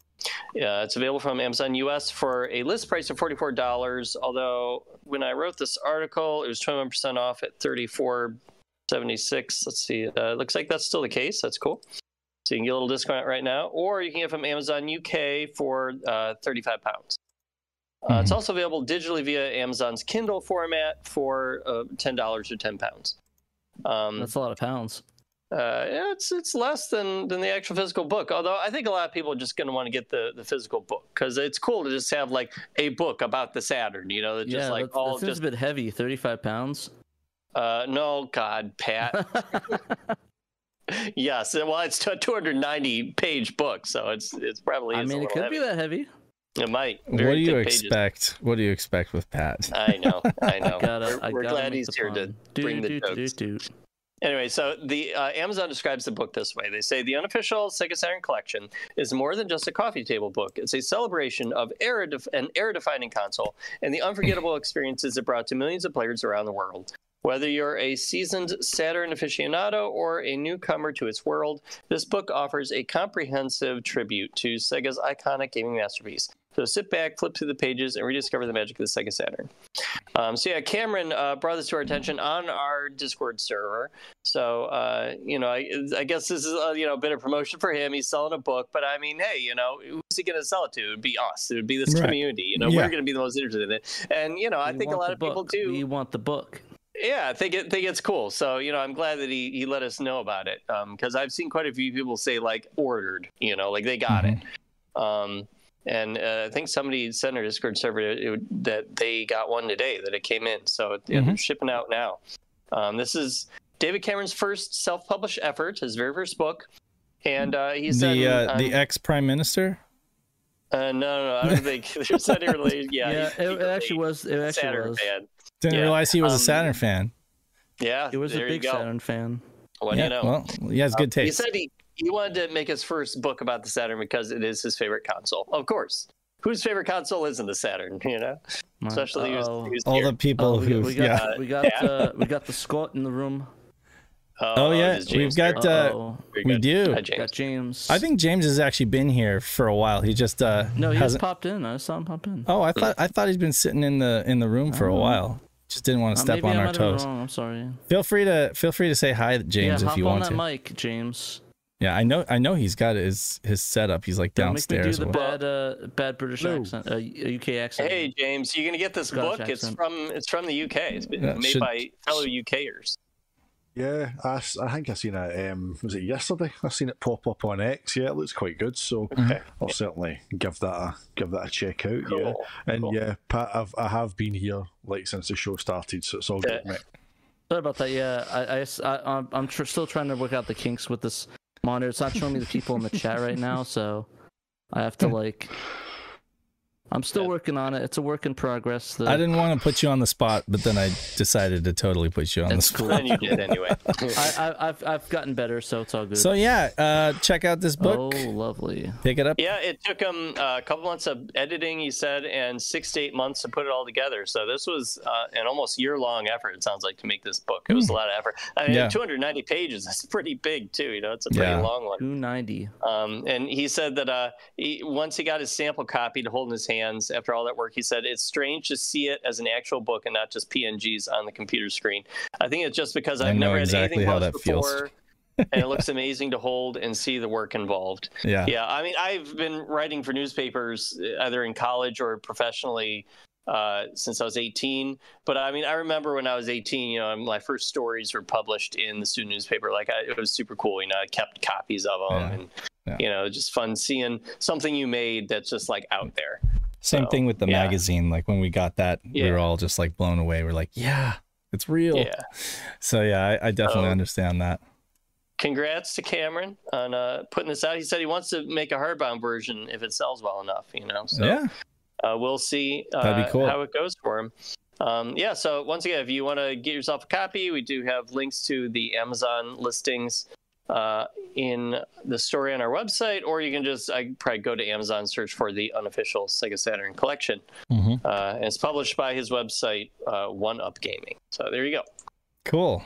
Uh, it's available from Amazon U S for a list price of forty-four dollars, although when I wrote this article, it was twenty-one percent off at thirty-four seventy-six. Let's see. Uh, looks like that's still the case. That's cool. So you can get a little discount right now, or you can get it from Amazon U K for uh, thirty-five pounds. Uh, It's Mhm. also available digitally via Amazon's Kindle format for uh, ten dollars or ten pounds. Um, That's a lot of pounds. uh, yeah, it's it's less than, than the actual physical book. Although I think a lot of people are just going to want to get the, the physical book because it's cool to just have like a book about the Saturn. You know, that's Yeah, just like that's, all that seems just a bit heavy. Thirty-five pounds. uh, no, God, Pat. Yes, well, it's a two hundred ninety page book, so it's it's probably. I is a mean, it little could be heavy. that heavy. It might. What Very do you thick pages. expect? What do you expect with Pat? I know, I know. Gotta, we're I we're gotta glad make he's the here to pun. bring the Do, do, do, jokes. do, do. Anyway, so the uh, Amazon describes the book this way. They say the unofficial Sega Saturn collection is more than just a coffee table book. It's a celebration of era def- an era-defining console and the unforgettable experiences it brought to millions of players around the world. Whether you're a seasoned Saturn aficionado or a newcomer to its world, this book offers a comprehensive tribute to Sega's iconic gaming masterpiece. So sit back, flip through the pages, and rediscover the magic of the Sega Saturn. Um, so yeah, Cameron uh, brought this to our attention on our Discord server. So uh, you know, I, I guess this is uh, you know a bit of promotion for him. He's selling a book, but I mean, hey, you know, who's he going to sell it to? It would be us. It would be this Right. community. You know, Yeah. we're going to be the most interested in it. And you know, I We think a want lot the of people book. do. We want the book. Yeah, I think it think it's cool. So you know, I'm glad that he he let us know about it because I've seen quite a few people say like ordered. You know, like they got Mhm. it. Um, And uh, I think somebody sent our Discord server it, it, that they got one today, that it came in. So yeah, Mhm. they're shipping out now. Um, this is David Cameron's first self-published effort, his very first book. And uh, he said... The uh, the ex prime minister. Uh, no, no, I don't think there's any related. Yeah, Yeah, he's- it, he's it actually a was. It actually Saturn was. fan. Didn't Yeah, realize he was a um, Saturn fan. Yeah, He was a there big you go. Saturn fan. What yeah, do you know? well, he has good He taste. said he, he wanted to make his first book about the Saturn because it is his favorite console. Of course. Whose favorite console isn't the Saturn, you know? Especially who's, Uh-oh. who's All here. the people Oh, we, who, we got yeah. we got Yeah. uh, we got the Scott in the room. Oh, yeah, is we've James got, here? uh, Uh-oh. Very we good. do. Hi, We James. got James. I think James has actually been here for a while. He just uh no, he just hasn't. popped in. I saw him pop in. Oh, I thought I thought he's been sitting in the in the room for a Oh. while. Just didn't want to Uh, step maybe on I our might have been toes. wrong. I'm sorry. Feel free to feel free to say hi, James, yeah, if hop you on want that to. mic, James. Yeah, I know I know he's got his his setup. He's like Don't make me do downstairs. the or- bad uh, bad British No. accent, uh, U K accent. Hey, James, you're going to get this Scottish book. It's accent. from it's from the U K. It's been Yeah, made should- by fellow UKers. Yeah, I, s- I think I seen it. Um, was it yesterday? I seen it pop up on X. Yeah, it looks quite good. So Okay. I'll certainly give that a give that a check out. Yeah, Cool, and cool. yeah, Pat, I've I have been here like since the show started, so it's all Yeah. good, mate. Sorry about that. Yeah, I, I, I I'm, I'm tr- still trying to work out the kinks with this monitor. It's not showing me the people in the chat right now, so I have to like. I'm still Yeah. working on it. It's a work in progress. The, I didn't want to put you on the spot, but then I decided to totally put you on That's the cool. spot. And you did anyway. I, I, I've I've gotten better, so it's all good. So yeah, uh, check out this book. Oh, lovely. Pick it up. Yeah, it took him uh, a couple months of editing, he said, and six to eight months to put it all together. So this was uh, an almost year-long effort, it sounds like, to make this book. It was a lot of effort. I mean, Yeah. two hundred ninety pages, that's pretty big, too. You know, it's a pretty Yeah. long one. two ninety. Um, and he said that uh, he, once he got his sample copy to hold in his hands after all that work, he said it's strange to see it as an actual book and not just P N Gs on the computer screen. I think it's just because I I've know never exactly had anything how published that feels. before. And it looks amazing to hold and see the work involved. Yeah. Yeah, I mean, I've been writing for newspapers either in college or professionally uh, since I was eighteen. But I mean, I remember when I was eighteen, you know, my first stories were published in the student newspaper. Like, I, it was super cool. You know, I kept copies of them, Yeah. and Yeah. you know, just fun seeing something you made that's just like out there. Same So, thing with the yeah. magazine. Like when we got that, we were Yeah. all just like blown away. We're like, yeah, it's real. Yeah. So yeah, I, I definitely Um, understand that. Congrats to Cameron on uh, putting this out. He said he wants to make a hardbound version if it sells well enough. You know, so Yeah. uh, we'll see uh, That'd be cool. how it goes for him. Um, yeah. So once again, if you want to get yourself a copy, we do have links to the Amazon listings uh, in the story on our website, or you can just I probably go to Amazon, search for the unofficial Sega Saturn collection. Mhm. Uh, and it's published by his website, uh, One Up Gaming. So there you go. Cool.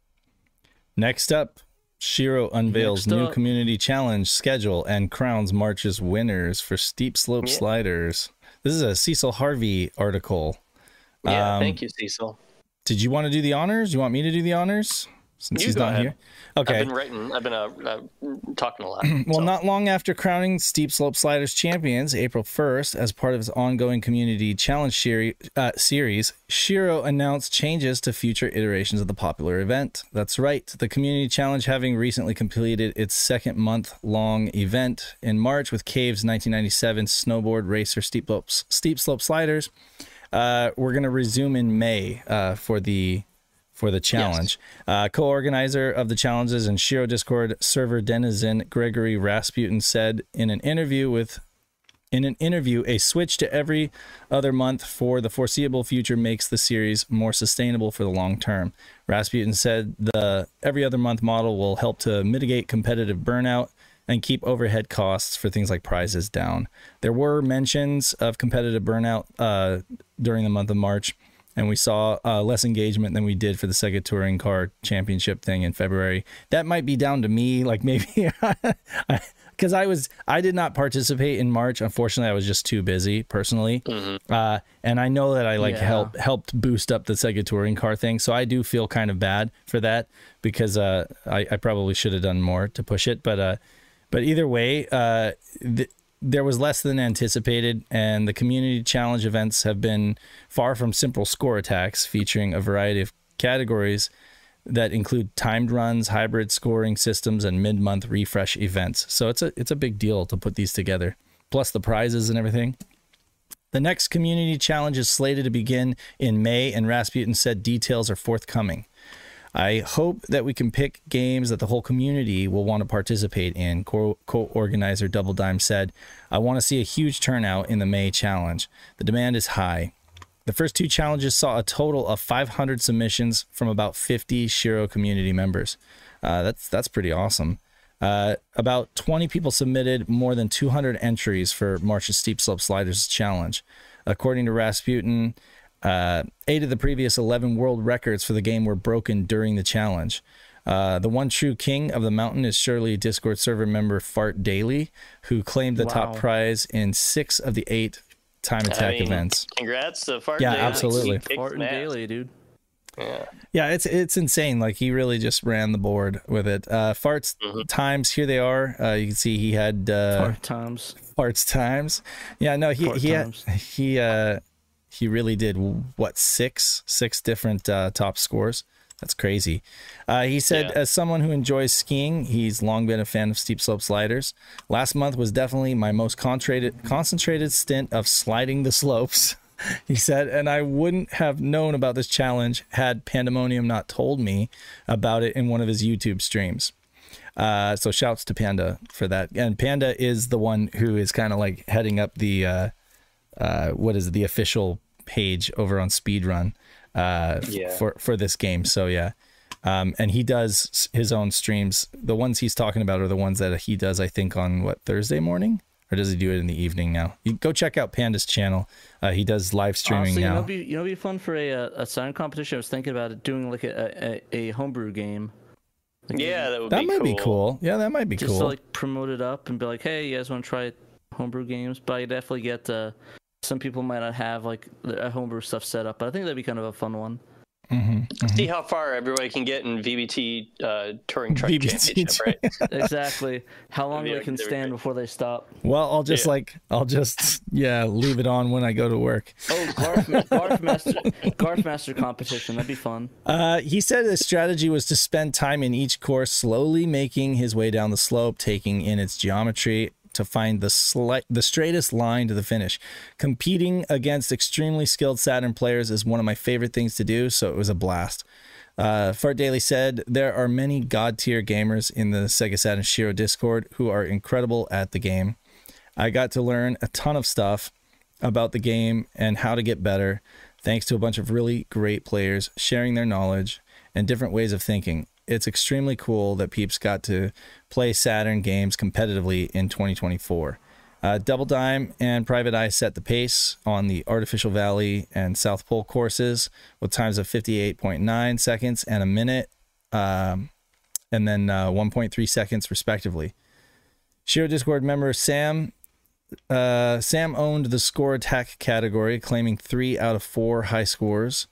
Next up, Shiro unveils Next new up. community challenge schedule and crowns March's winners for steep slope Yeah. sliders. This is a Cecil Harvey article. Yeah. Um, thank you, Cecil. Did you want to do the honors? You want me to do the honors since You he's go not ahead. here? Okay. I've been writing. I've been uh, uh, talking a lot. Well, so. not long after crowning Steep Slope Sliders champions, April first, as part of his ongoing community challenge seri- uh, series, Shiro announced changes to future iterations of the popular event. That's right, the community challenge, having recently completed its second month-long event in March with Cave's nineteen ninety-seven Snowboard Racer Steep Slope, Steep Slope Sliders, uh, we're going to resume in May uh, for the for the challenge. Uh, co-organizer of the challenges and Shiro Discord server denizen Gregory Rasputin said in an interview with in an interview, a switch to every other month for the foreseeable future makes the series more sustainable for the long term. Rasputin said the every other month model will help to mitigate competitive burnout and keep overhead costs for things like prizes down. There were mentions of competitive burnout uh, during the month of March, and we saw uh, less engagement than we did for the Sega Touring Car Championship thing in February. That might be down to me, like maybe because I was I did not participate in March. Unfortunately, I was just too busy personally, Mm-hmm. uh, and I know that I like Yeah. help helped boost up the Sega Touring Car thing. So I do feel kind of bad for that because uh, I, I probably should have done more to push it. But uh, but either way, uh, th- there was less than anticipated, and the community challenge events have been far from simple score attacks, featuring a variety of categories that include timed runs, hybrid scoring systems, and mid-month refresh events. So it's a it's a big deal to put these together, plus the prizes and everything. The next community challenge is slated to begin in May, and Rasputin said details are forthcoming. I hope that we can pick games that the whole community will want to participate in, co- co-organizer Double Dime said. I want to see a huge turnout in the May challenge. The demand is high. The first two challenges saw a total of five hundred submissions from about fifty Shiro community members. Uh, that's that's pretty awesome. Uh, about twenty people submitted more than two hundred entries for March's Steep Slope Sliders challenge. According to Rasputin, uh, eight of the previous eleven world records for the game were broken during the challenge. Uh, the one true king of the mountain is surely Discord server member Fart Daily, who claimed the top Wow. prize prize in six of the eight time attack I mean, events. Congrats to Fart Yeah, Daily. absolutely. He kicked Martin some ass. Daly, dude. Yeah. Yeah, it's it's insane. Like he really just ran the board with it. Uh, Fart's Mhm. times, here they are. Uh, you can see he had uh, Hard times. Fart's times. Yeah, no, he Fart he had, times. he uh he really did what six six different uh, top scores. That's crazy. Uh, he said, Yeah. as someone who enjoys skiing, he's long been a fan of steep slope sliders. Last month was definitely my most concentrated, concentrated stint of sliding the slopes, he said, and I wouldn't have known about this challenge had Pandemonium not told me about it in one of his YouTube streams. Uh, so shouts to Panda for that. And Panda is the one who is kind of like heading up the, uh, uh, what is it, the official page over on Speedrun. Uh, Yeah. for for this game. So yeah, um, and he does s- his own streams. The ones he's talking about are the ones that he does, I think, on what, Thursday morning, or does he do it in the evening now? You go check out Panda's channel. Uh, he does live streaming Honestly, you know, now. it'd be, you know, it'd be fun for a a, a silent competition. I was thinking about it, doing like a a, a homebrew game. Like, Yeah, that would That be might cool. be cool. Yeah, that might be just cool. to like promote it up and be like, hey, you guys want to try homebrew games? But I definitely get uh, some people might not have like the homebrew stuff set up, but I think that'd be kind of a fun one. Mm-hmm. See how far everybody can get in V B T uh, touring truck V B T championship, right? Exactly. How long Yeah, they can there we stand go. before they stop. Well, I'll just Yeah. like I'll just yeah leave it on when I go to work. Oh, Garf, Garf Master Garf Master competition. That'd be fun. Uh, he said his strategy was to spend time in each course, slowly making his way down the slope, taking in its geometry to find the slight, the straightest line to the finish. Competing against extremely skilled Saturn players is one of my favorite things to do, so it was a blast. Uh, Fart Daily said there are many god tier gamers in the Sega Saturn Shiro Discord who are incredible at the game. I got to learn a ton of stuff about the game and how to get better, thanks to a bunch of really great players sharing their knowledge and different ways of thinking. It's extremely cool that peeps got to play Saturn games competitively in twenty twenty-four. Uh, Double Dime and Private Eye set the pace on the Artificial Valley and South Pole courses with times of fifty-eight point nine seconds and a minute, um, and then uh, one point three seconds respectively. Shiro Discord member Sam uh, Sam owned the score attack category, claiming three out of four high scores.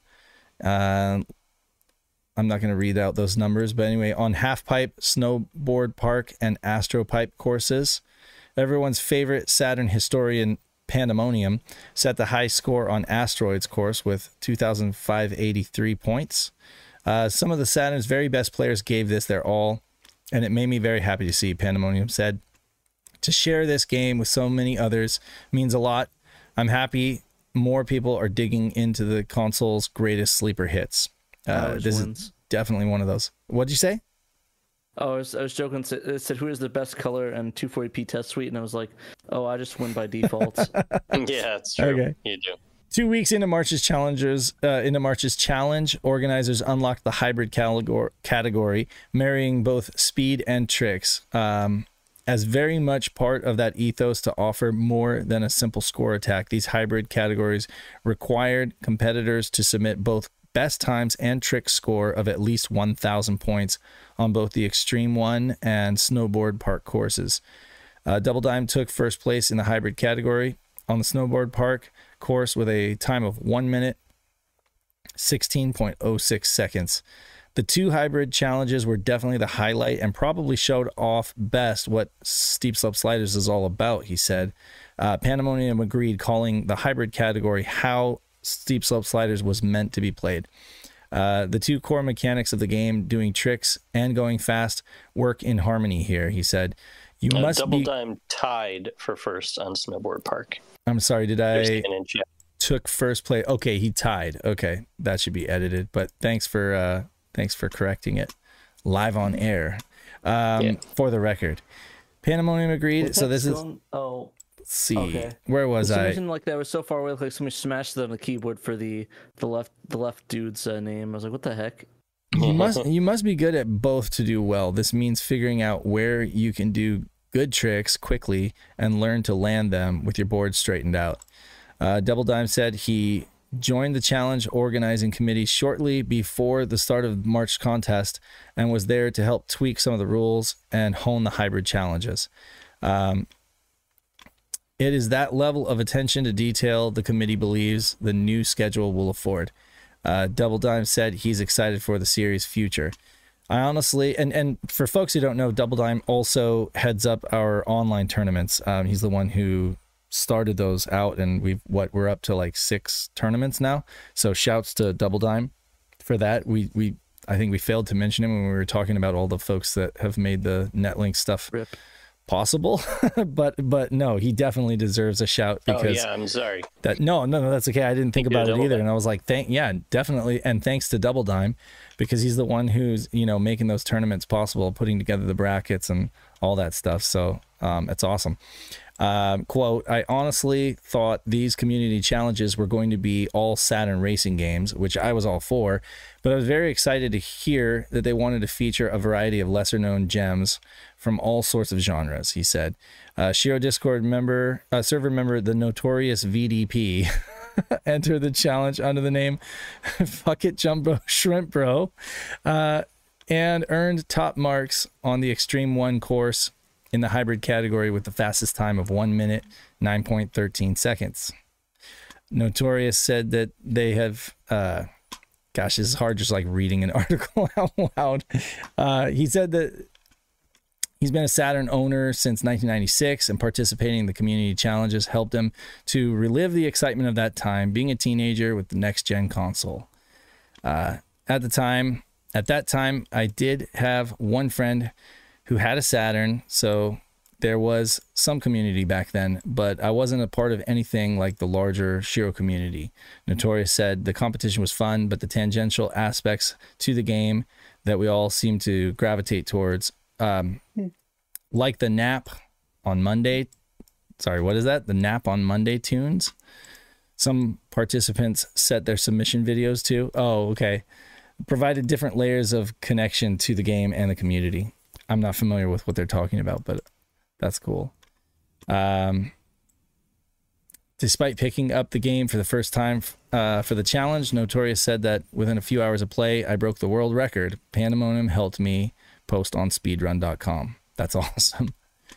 Uh, I'm not going to read out those numbers, but anyway, on half pipe, snowboard park, and astro pipe courses, everyone's favorite Saturn historian Pandemonium set the high score on asteroids course with two thousand five hundred eighty-three points. Uh, some of the Saturn's very best players gave this their all, and it made me very happy to see. Pandemonium said, to share this game with so many others means a lot. I'm happy more people are digging into the console's greatest sleeper hits. Uh, Ours this wins. is definitely one of those. What'd you say? Oh, I was, I was joking. It said, who is the best color and two forty p test suite? And I was like, oh, I just win by default. Yeah, it's true. Okay. You do. Two weeks into March's challengers, uh, into March's challenge, organizers unlocked the hybrid categor- category, marrying both speed and tricks, um, as very much part of that ethos to offer more than a simple score attack. These hybrid categories required competitors to submit both best times and trick score of at least one thousand points on both the Extreme One and Snowboard Park courses. Uh, Double Dime took first place in the hybrid category on the Snowboard Park course with a time of one minute, sixteen point oh six seconds. The two hybrid challenges were definitely the highlight and probably showed off best what Steep Slope Sliders is all about, he said. Uh, Pandemonium agreed, calling the hybrid category how Steep Slope Sliders was meant to be played. Uh, the two core mechanics of the game, doing tricks and going fast, work in harmony here, he said. You Uh, must Double be... Dime tied for first on Snowboard Park. I'm sorry, did They're I... staying in chat. took first place. Okay, he tied. Okay, that should be edited. But thanks for uh, thanks for correcting it live on air. Um, Yeah. For the record, Pandemonium agreed. Was so that this is. still- Oh, Let's see. okay. Where was for some I? reason, like that was so far away, like somebody smashed it on the keyboard for the the left the left dude's uh, name. I was like, what the heck? You must you must be good at both to do well. This means figuring out where you can do good tricks quickly and learn to land them with your board straightened out. Uh, Double Dime said he joined the challenge organizing committee shortly before the start of the March contest and was there to help tweak some of the rules and hone the hybrid challenges. Um, it is that level of attention to detail the committee believes the new schedule will afford. Uh, Double Dime said he's excited for the series' future. I honestly, and, and for folks who don't know, Double Dime also heads up our online tournaments. Um, he's the one who started those out, and we've what we're up to like six tournaments now. So shouts to Double Dime for that. We we I think we failed to mention him when we were talking about all the folks that have made the Netlink stuff Rip. possible. but but no, he definitely deserves a shout because oh yeah, I'm sorry. that no no no that's okay. I didn't think Thank you, about it Double either, Dime. and I was like, thank yeah, definitely, and thanks to Double Dime because he's the one who's you know making those tournaments possible, putting together the brackets and all that stuff. So um, it's awesome. Um, quote, I honestly thought these community challenges were going to be all Saturn racing games, which I was all for, but I was very excited to hear that they wanted to feature a variety of lesser known gems from all sorts of genres, he said. Uh, Shiro Discord member, uh, server member, the notorious V D P, entered the challenge under the name Fuck It Jumbo Shrimp Bro, uh, and earned top marks on the Extreme One course in the hybrid category with the fastest time of one minute, nine point one three seconds. Notorious said that they have, uh, gosh, this is hard just like reading an article out loud. Uh, he said that he's been a Saturn owner since nineteen ninety-six, and participating in the community challenges helped him to relive the excitement of that time, being a teenager with the next gen console. Uh, at the time, at that time, I did have one friend who had a Saturn, so there was some community back then, but I wasn't a part of anything like the larger Shiro community. Notorious said the competition was fun, but the tangential aspects to the game that we all seem to gravitate towards, um, like the nap on Monday. Sorry, what is that? The nap on Monday tunes. Some participants set their submission videos to. Oh, okay. Provided different layers of connection to the game and the community. I'm not familiar with what they're talking about, but that's cool. Um, despite picking up the game for the first time uh, for the challenge, Notorious said that within a few hours of play, I broke the world record. Pandemonium helped me post on speedrun dot com. That's awesome.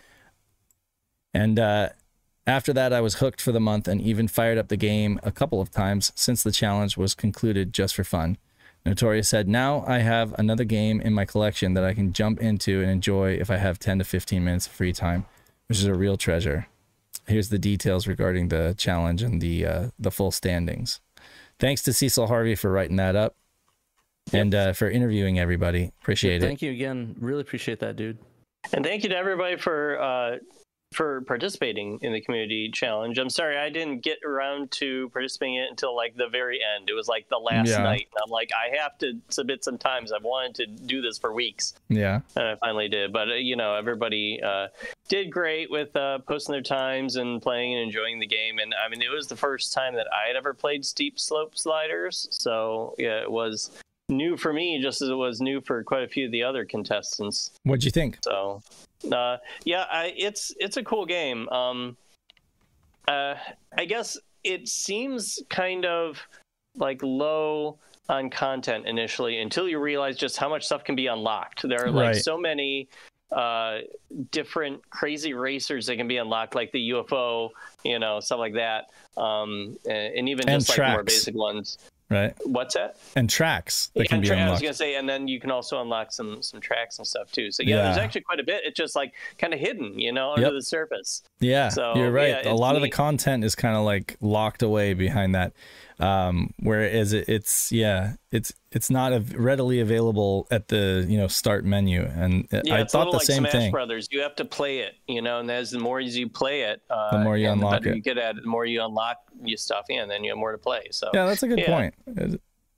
And uh, after that, I was hooked for the month and even fired up the game a couple of times since the challenge was concluded just for fun. Notorious said, now I have another game in my collection that I can jump into and enjoy if I have ten to fifteen minutes of free time, which is a real treasure. Here's the details regarding the challenge and the uh, the full standings. Thanks to Cecil Harvey for writing that up and uh, for interviewing everybody. Appreciate it. Thank you again. Really appreciate that, dude. And thank you to everybody for uh, for participating in the community challenge. I'm sorry I didn't get around to participating in it until like the very end. It was like the last Yeah. night. And I'm like, I have to submit some times. I've wanted to do this for weeks. Yeah. And I finally did. But, uh, you know, everybody uh, did great with uh, posting their times and playing and enjoying the game. And, I mean, it was the first time that I had ever played Steep Slope Sliders. So, yeah, it was new for me just as it was new for quite a few of the other contestants. What'd you think? So, uh, yeah, I, it's it's a cool game. Um, uh, I guess it seems kind of like low on content initially until you realize just how much stuff can be unlocked. There are like Right. so many uh, different crazy racers that can be unlocked, like the U F O, you know, stuff like that, um, and, and even And just like more tracks. basic ones. Right. What's that? And tracks that can And be tra- I was unlocked. gonna say, and then you can also unlock some some tracks and stuff too. So yeah, Yeah. there's actually quite a bit. It's just like kind of hidden, you know, under Yep. the surface. Yeah, So, you're right. yeah, a it's lot of the neat. content is kind of like locked away behind that. Um, whereas it, it's yeah, it's it's not av- readily available at the you know start menu. And uh, Yeah, I it's a thought little the like same Smash thing. Brothers. You have to play it, you know, and as the more as you play it, uh, The more you and unlock the better it. you get at it, the more you unlock your stuff, yeah, and then you have more to play. So Yeah, that's a good yeah. point. It-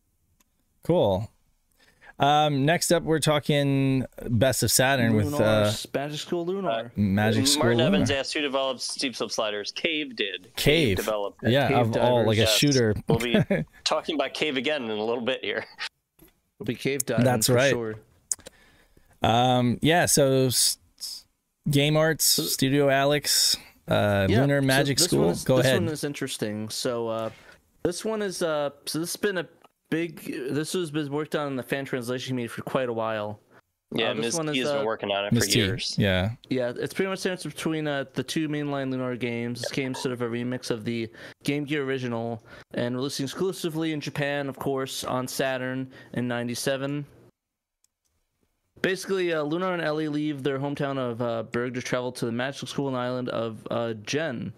Cool. Um, next up, we're talking Best of Saturn with Lunar, uh, Magic School Lunar. Magic School Martin Evans Lunar. asked who developed Steep Slope Sliders. Cave did. Cave. developed it. Yeah, Cave of all divers, like a Yes. shooter. We'll be talking about Cave again in a little bit here. We'll be cave diving. That's for right. Sure. Um, yeah. So s- s- Game Arts Studio Alex, uh, Yeah, Lunar so Magic this School. one is- Go this ahead. one is interesting. So uh, this one is uh, so this has been a big. This has been worked on in the fan translation community for quite a while. Yeah, Uh, this Miz one T is, has uh, been working on it Miss for T. years. Yeah. Yeah, it's pretty much the difference between uh, the two mainline Lunar games. This game's sort of a remix of the Game Gear original and releasing exclusively in Japan, of course, on Saturn in ninety-seven. Basically, uh, Lunar and Ellie leave their hometown of uh, Berg to travel to the magical school and island of uh, Jen.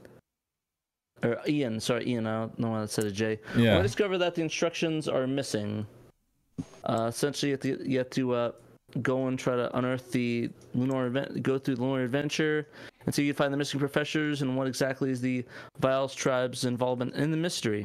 Or Ian, sorry, Ian, I don't know why I said a J. Yeah. We discover that the instructions are missing. Uh, essentially, you have to, you have to uh, go and try to unearth the lunar event, go through the lunar adventure until you find the missing professors and what exactly is the Viles tribe's involvement in the mystery.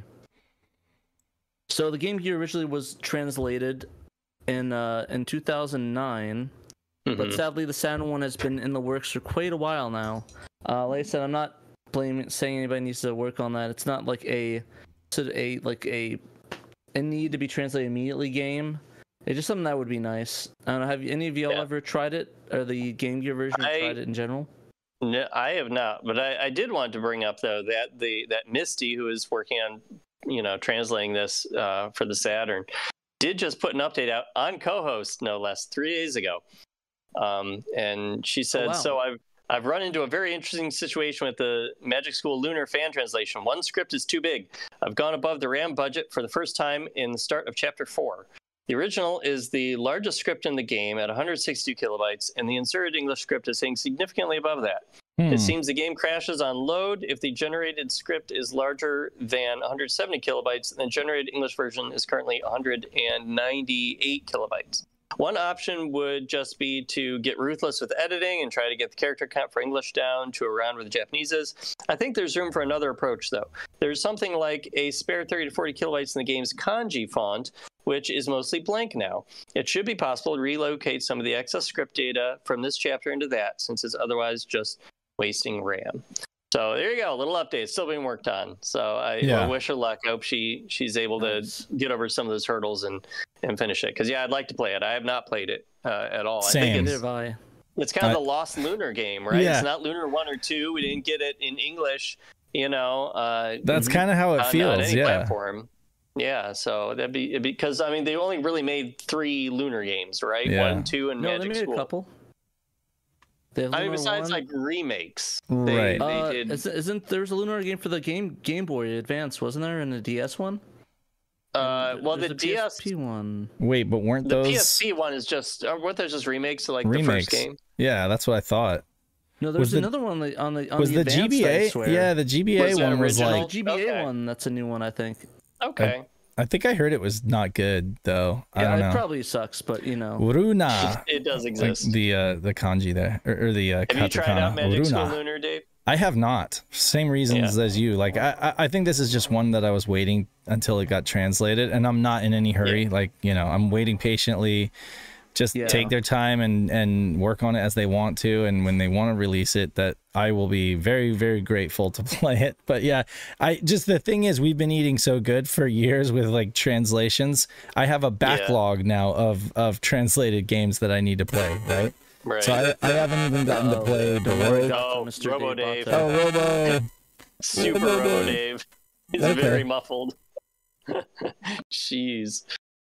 So the Game Gear originally was translated in uh, in two thousand nine, mm-hmm. but sadly the Saturn one has been in the works for quite a while now. Uh, like I said, I'm not blaming saying anybody needs to work on that. It's not like a sort of a like a a need to be translated immediately game. It's just something that would be nice. I don't know. Have any of y'all yeah. ever tried it, or the Game Gear version? I, tried it in general? No, I have not. But I, I did want to bring up though that the that Misty, who is working on, you know, translating this uh, for the Saturn, did just put an update out on co-host, no less, three days ago. Um, and she said, oh, wow. so I've I've run into a very interesting situation with the Magic School Lunar fan translation. One script is too big. I've gone above the RAM budget for the first time in the start of chapter four. The original is the largest script in the game at one hundred sixty-two kilobytes, and the inserted English script is saying significantly above that. Hmm. It seems the game crashes on load if the generated script is larger than one hundred seventy kilobytes, and the generated English version is currently one hundred ninety-eight kilobytes. One option would just be to get ruthless with editing and try to get the character count for English down to around where the Japanese is. I think there's room for another approach, though. There's something like a spare thirty to forty kilobytes in the game's kanji font, which is mostly blank now. It should be possible to relocate some of the excess script data from this chapter into that, since it's otherwise just wasting RAM. So there you go, a little update, still being worked on. So I, yeah. I wish her luck. I hope she she's able nice. to get over some of those hurdles and, and finish it. Because yeah, I'd like to play it. I have not played it uh, at all. Same. I think it's, I. it's kind of I, the Lost Lunar game, right? Yeah. It's not Lunar one or two. We didn't get it in English, you know. Uh, That's kind of how it on, feels, on any yeah. platform. Yeah, so that'd be because I mean they only really made three Lunar games, right? Yeah. One, two, and no, Magic they made School. a couple. I mean, besides one. like remakes, right? They, they uh, did... isn't, isn't there's a Lunar game for the game Game Boy Advance, wasn't there, and the D S one? Uh, well, the D S P S P one. Wait, but weren't the those P S P one is just uh, weren't those just remakes of like remakes. the first game? Yeah, that's what I thought. No, there's was another the, one on the on the, on was the, the G B A? I swear. Yeah, the G B A was one was original? like G B A okay. one. That's a new one, I think. Okay. I, I think I heard it was not good though. I Yeah, don't it know. probably sucks, but you know. Uruna. It does Like exist. the uh, the kanji there, or, or the uh, Have katakana. you tried out Magic School Uruna. Lunar, Dave? I have not. Same reasons Yeah. as you. Like I, I I think this is just one that I was waiting until it got translated, and I'm not in any hurry. Yeah. Like you know, I'm waiting patiently. Just Yeah. take their time and and work on it as they want to, and when they want to release it, that I will be very very grateful to play it. But yeah, I just the thing is, we've been eating so good for years with like translations. I have a backlog yeah. now of of translated games that I need to play. Right. Right. So I, I haven't even gotten to play the Robo. Oh, Mister Robo Dave Dave. Oh, Robo. Super Robo Robo Dave. Dave. He's Okay. very muffled. Jeez.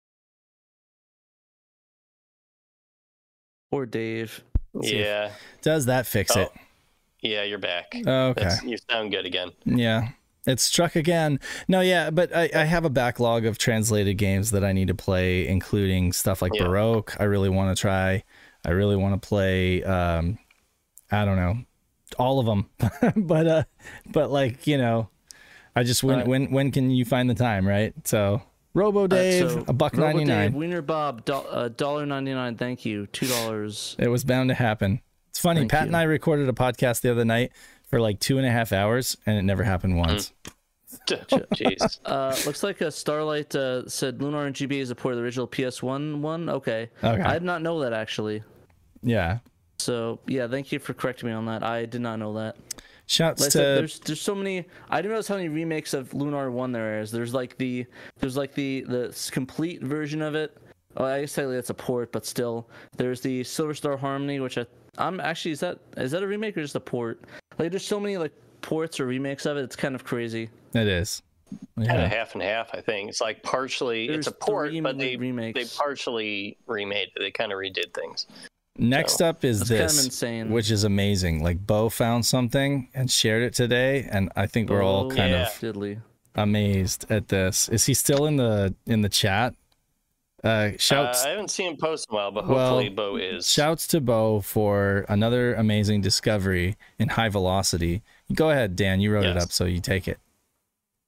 Or Dave. Yeah. Does that fix Oh. it? Yeah, you're back. Okay. That's, you sound good again. Yeah. It struck again. No, yeah, but I, I have a backlog of translated games that I need to play, including stuff like Yeah. Baroque. I really want to try. I really want to play. Um, I don't know, all of them. but uh, but like you know, I just when Right. when when can you find the time, right? So Robo Dave, Uh, so a buck Robo ninety nine. Dave, Wiener Bob, do, uh, dollar ninety nine. Thank you, two dollars. It was bound to happen. It's funny. Thank Pat you. and I recorded a podcast the other night for like two and a half hours, and it never happened once. Jeez. Uh, looks like a Starlight uh, said Lunar and G B A is a port of the original P S one one. Okay. Okay. I did not know that actually. Yeah. So yeah, thank you for correcting me on that. I did not know that. Shouts Like I to said, there's there's so many. I didn't realize how many remakes of Lunar One there is. There's like the there's like the the s- complete version of it. Oh, I guess technically that's a port, but still. There's the Silver Star Harmony, which I I'm actually is that is that a remake or just a port? Like there's so many like ports or remakes of it. It's kind of crazy. it is. Kind of Yeah. half and half, I think. It's like partially, There's it's a port, three but they remakes. they partially remade it. They kind of redid things. Next up is That's kind of this, insane. which is amazing. Like Bo found something and shared it today, and I think we're all Oh, kind yeah. of diddly. amazed at this. Is he still in the in the chat? Uh, Uh, shouts I haven't seen him post in a while, but Well, hopefully Bo is. shouts to Bo for another amazing discovery in high velocity. Go ahead, Dan. You wrote it Yes. up, so you take it.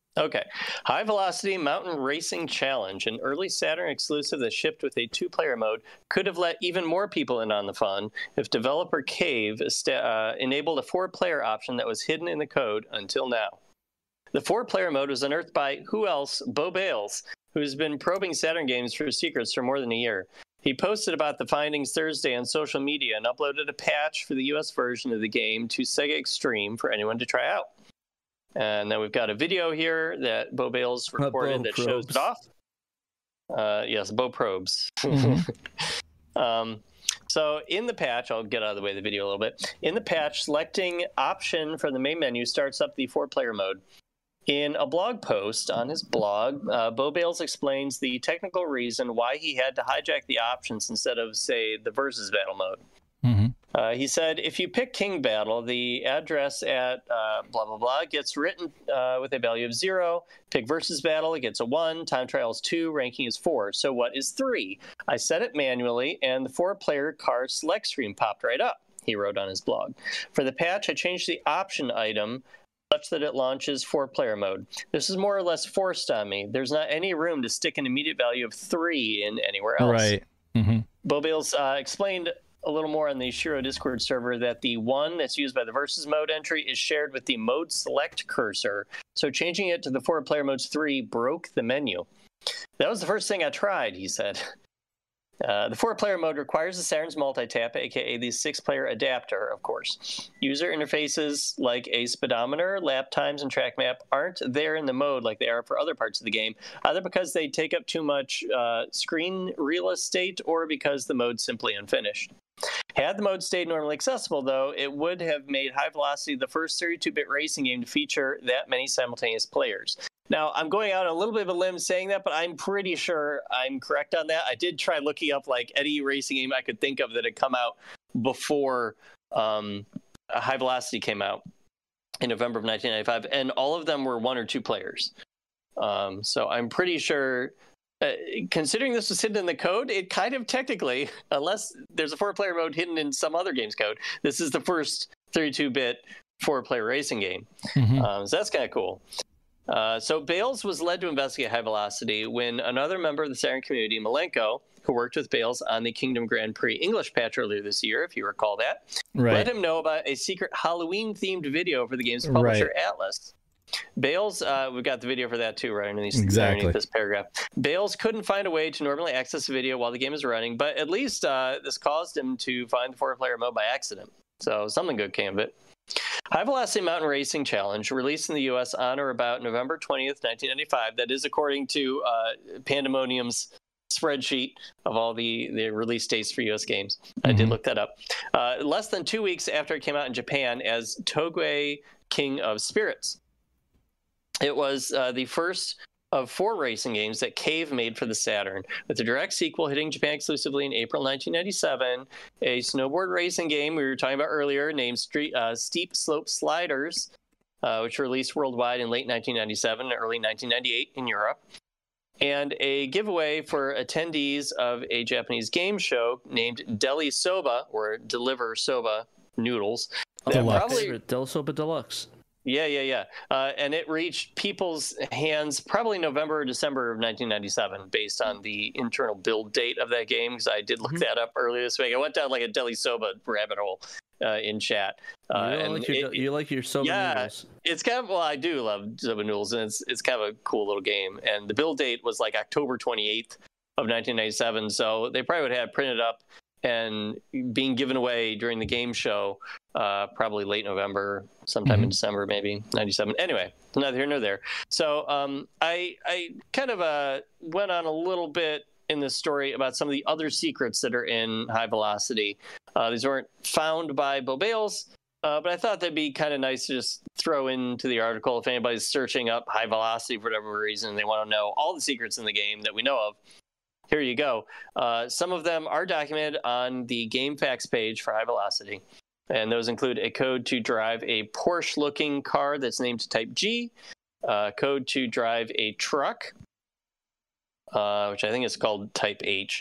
Okay. High Velocity Mountain Racing Challenge, an early Saturn exclusive that shipped with a two-player mode, could have let even more people in on the fun if developer Cave uh, enabled a four-player option that was hidden in the code until now. The four-player mode was unearthed by who else? Bo Bales, who's been probing Saturn games for secrets for more than a year. He posted about the findings Thursday on social media and uploaded a patch for the U S version of the game to Sega Extreme for anyone to try out. And then we've got a video here that Bo Bales recorded that shows it off. Uh, yes, Bo Probes. Mm-hmm. um, so in the patch, I'll get out of the way of the video a little bit. In the patch, selecting option from the main menu starts up the four-player mode. In a blog post on his blog, uh, Bo Bales explains the technical reason why he had to hijack the options instead of, say, the versus battle mode. Mm-hmm. Uh, he said, if you pick King Battle, the address at uh, blah, blah, blah gets written uh, with a value of zero. Pick Versus Battle, it gets a one. Time Trial is two. Ranking is four. So what is three? I set it manually, and the four-player card select screen popped right up, he wrote on his blog. For the patch, I changed the option item such that it launches four-player mode. This is more or less forced on me. There's not any room to stick an immediate value of three in anywhere else. Right. Mm-hmm. Bo Bales uh, explained a little more on the Shiro Discord server that the one that's used by the versus mode entry is shared with the mode select cursor. So changing it to the four player modes three broke the menu. That was the first thing I tried, he said. Uh, the four-player mode requires the Saturn's multi-tap, aka the six-player adapter, of course. User interfaces like a speedometer, lap times, and track map aren't there in the mode like they are for other parts of the game, either because they take up too much uh, screen real estate or because the mode's simply unfinished. Had the mode stayed normally accessible, though, it would have made High Velocity the first thirty-two bit racing game to feature that many simultaneous players. Now, I'm going out a little bit of a limb saying that, but I'm pretty sure I'm correct on that. I did try looking up like any racing game I could think of that had come out before um, High Velocity came out in November of nineteen ninety-five, and all of them were one or two players. Um, so I'm pretty sure, uh, considering this was hidden in the code, it kind of technically, unless there's a four-player mode hidden in some other game's code, this is the first thirty-two bit four-player racing game. Mm-hmm. Um, so that's kind of cool. Uh, so Bales was led to investigate High Velocity when another member of the Saturn community, Malenko, who worked with Bales on the Kingdom Grand Prix English patch earlier this year, if you recall that, right. let him know about a secret Halloween-themed video for the game's publisher, right. Atlas. Bales, uh, we've got the video for that too, right underneath, exactly. underneath this paragraph. Bales couldn't find a way to normally access the video while the game is running, but at least uh, this caused him to find the four-player mode by accident. So something good came of it. High Velocity Mountain Racing Challenge, released in the U S on or about November twentieth, nineteen ninety-five. That is according to uh, Pandemonium's spreadsheet of all the, the release dates for U S games. Mm-hmm. I did look that up. Uh, less than two weeks after it came out in Japan as Togway King of Spirits. It was uh, the first of four racing games that Cave made for the Saturn, with the direct sequel hitting Japan exclusively in April nineteen ninety-seven, a snowboard racing game we were talking about earlier named Street, uh, Steep Slope Sliders, uh, which released worldwide in late nineteen ninety-seven and early nineteen ninety-eight in Europe, and a giveaway for attendees of a Japanese game show named Deli Soba, or Deliver Soba Noodles. Deluxe. Probably Del Soba Deluxe. Yeah, yeah, yeah. Uh, and it reached people's hands probably November or December of nineteen ninety-seven, based on the internal build date of that game, because I did look mm-hmm. that up earlier this week. I went down like a Deli Soba rabbit hole uh, in chat. Uh, you, and like your, it, you like your soba yeah, noodles. It's kind of, well, I do love soba noodles, and it's it's kind of a cool little game. And the build date was like October twenty-eighth of nineteen ninety-seven, so they probably would have printed up and being given away during the game show, uh, probably late November, sometime mm-hmm. in December, maybe ninety-seven. Anyway, neither here nor there. So um, I I kind of uh, went on a little bit in this story about some of the other secrets that are in High Velocity. Uh, these weren't found by Bo Bales, uh, but I thought that'd be kind of nice to just throw into the article if anybody's searching up High Velocity for whatever reason. They want to know all the secrets in the game that we know of. Here you go. Uh, some of them are documented on the Game Facts page for High Velocity, and those include a code to drive a Porsche-looking car that's named Type G, uh, code to drive a truck, uh, which I think is called Type H,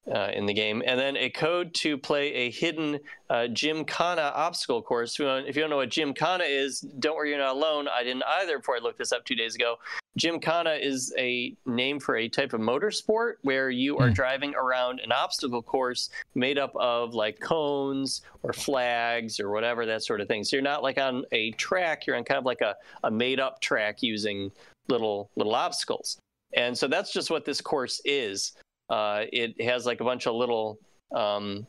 uh, in the game, and then a code to play a hidden uh, Gymkhana obstacle course. If you, don't, if you don't know what Gymkhana is, don't worry, you're not alone. I didn't either before I looked this up two days ago. Gymkhana is a name for a type of motorsport where you are mm. driving around an obstacle course made up of like cones or flags or whatever, that sort of thing. So you're not like on a track, you're on kind of like a, a made up track using little little obstacles. And so that's just what this course is. Uh, it has like a bunch of little um,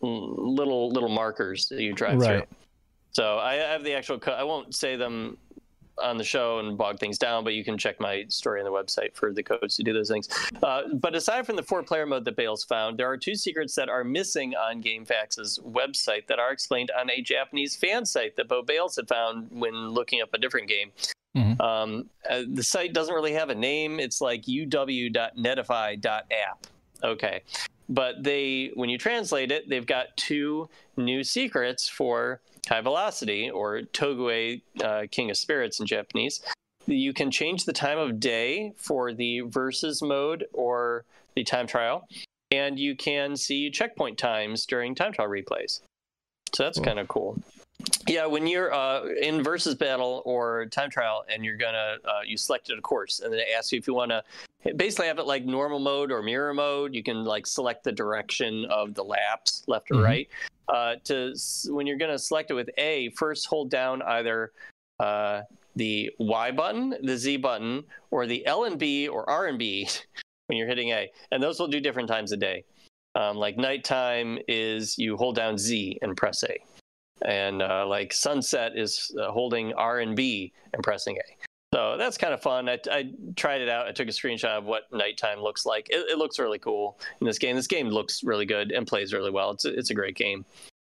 little little markers that you drive right. through. So I have the actual co- I won't say them on the show and bog things down, but you can check my story on the website for the codes to do those things. Uh, but aside from the four-player mode that Bales found, there are two secrets that are missing on GameFAQs' website that are explained on a Japanese fan site that Bo Bales had found when looking up a different game. Mm-hmm. Um, uh, the site doesn't really have a name. It's like u w dot netify dot app. Okay. But they, when you translate it, they've got two new secrets for High Velocity, or Togue, uh, King of Spirits in Japanese. You can change the time of day for the versus mode or the time trial, and you can see checkpoint times during time trial replays. So that's cool. Kind of cool. Yeah, when you're uh, in versus battle or time trial, and you're gonna uh, you selected a course, and then it asks you if you want to basically have it like normal mode or mirror mode. You can like select the direction of the laps, left or mm-hmm. right. Uh, to when you're gonna select it with A, first hold down either uh, the Y button, the Z button, or the L and B or R and B when you're hitting A, and those will do different times a day. Um, like nighttime is you hold down Z and press A. And uh, like sunset is uh, holding R and B and pressing A. So that's kind of fun. I, I tried it out. I took a screenshot of what nighttime looks like. It, it looks really cool in this game. This game looks really good and plays really well. It's a, it's a great game.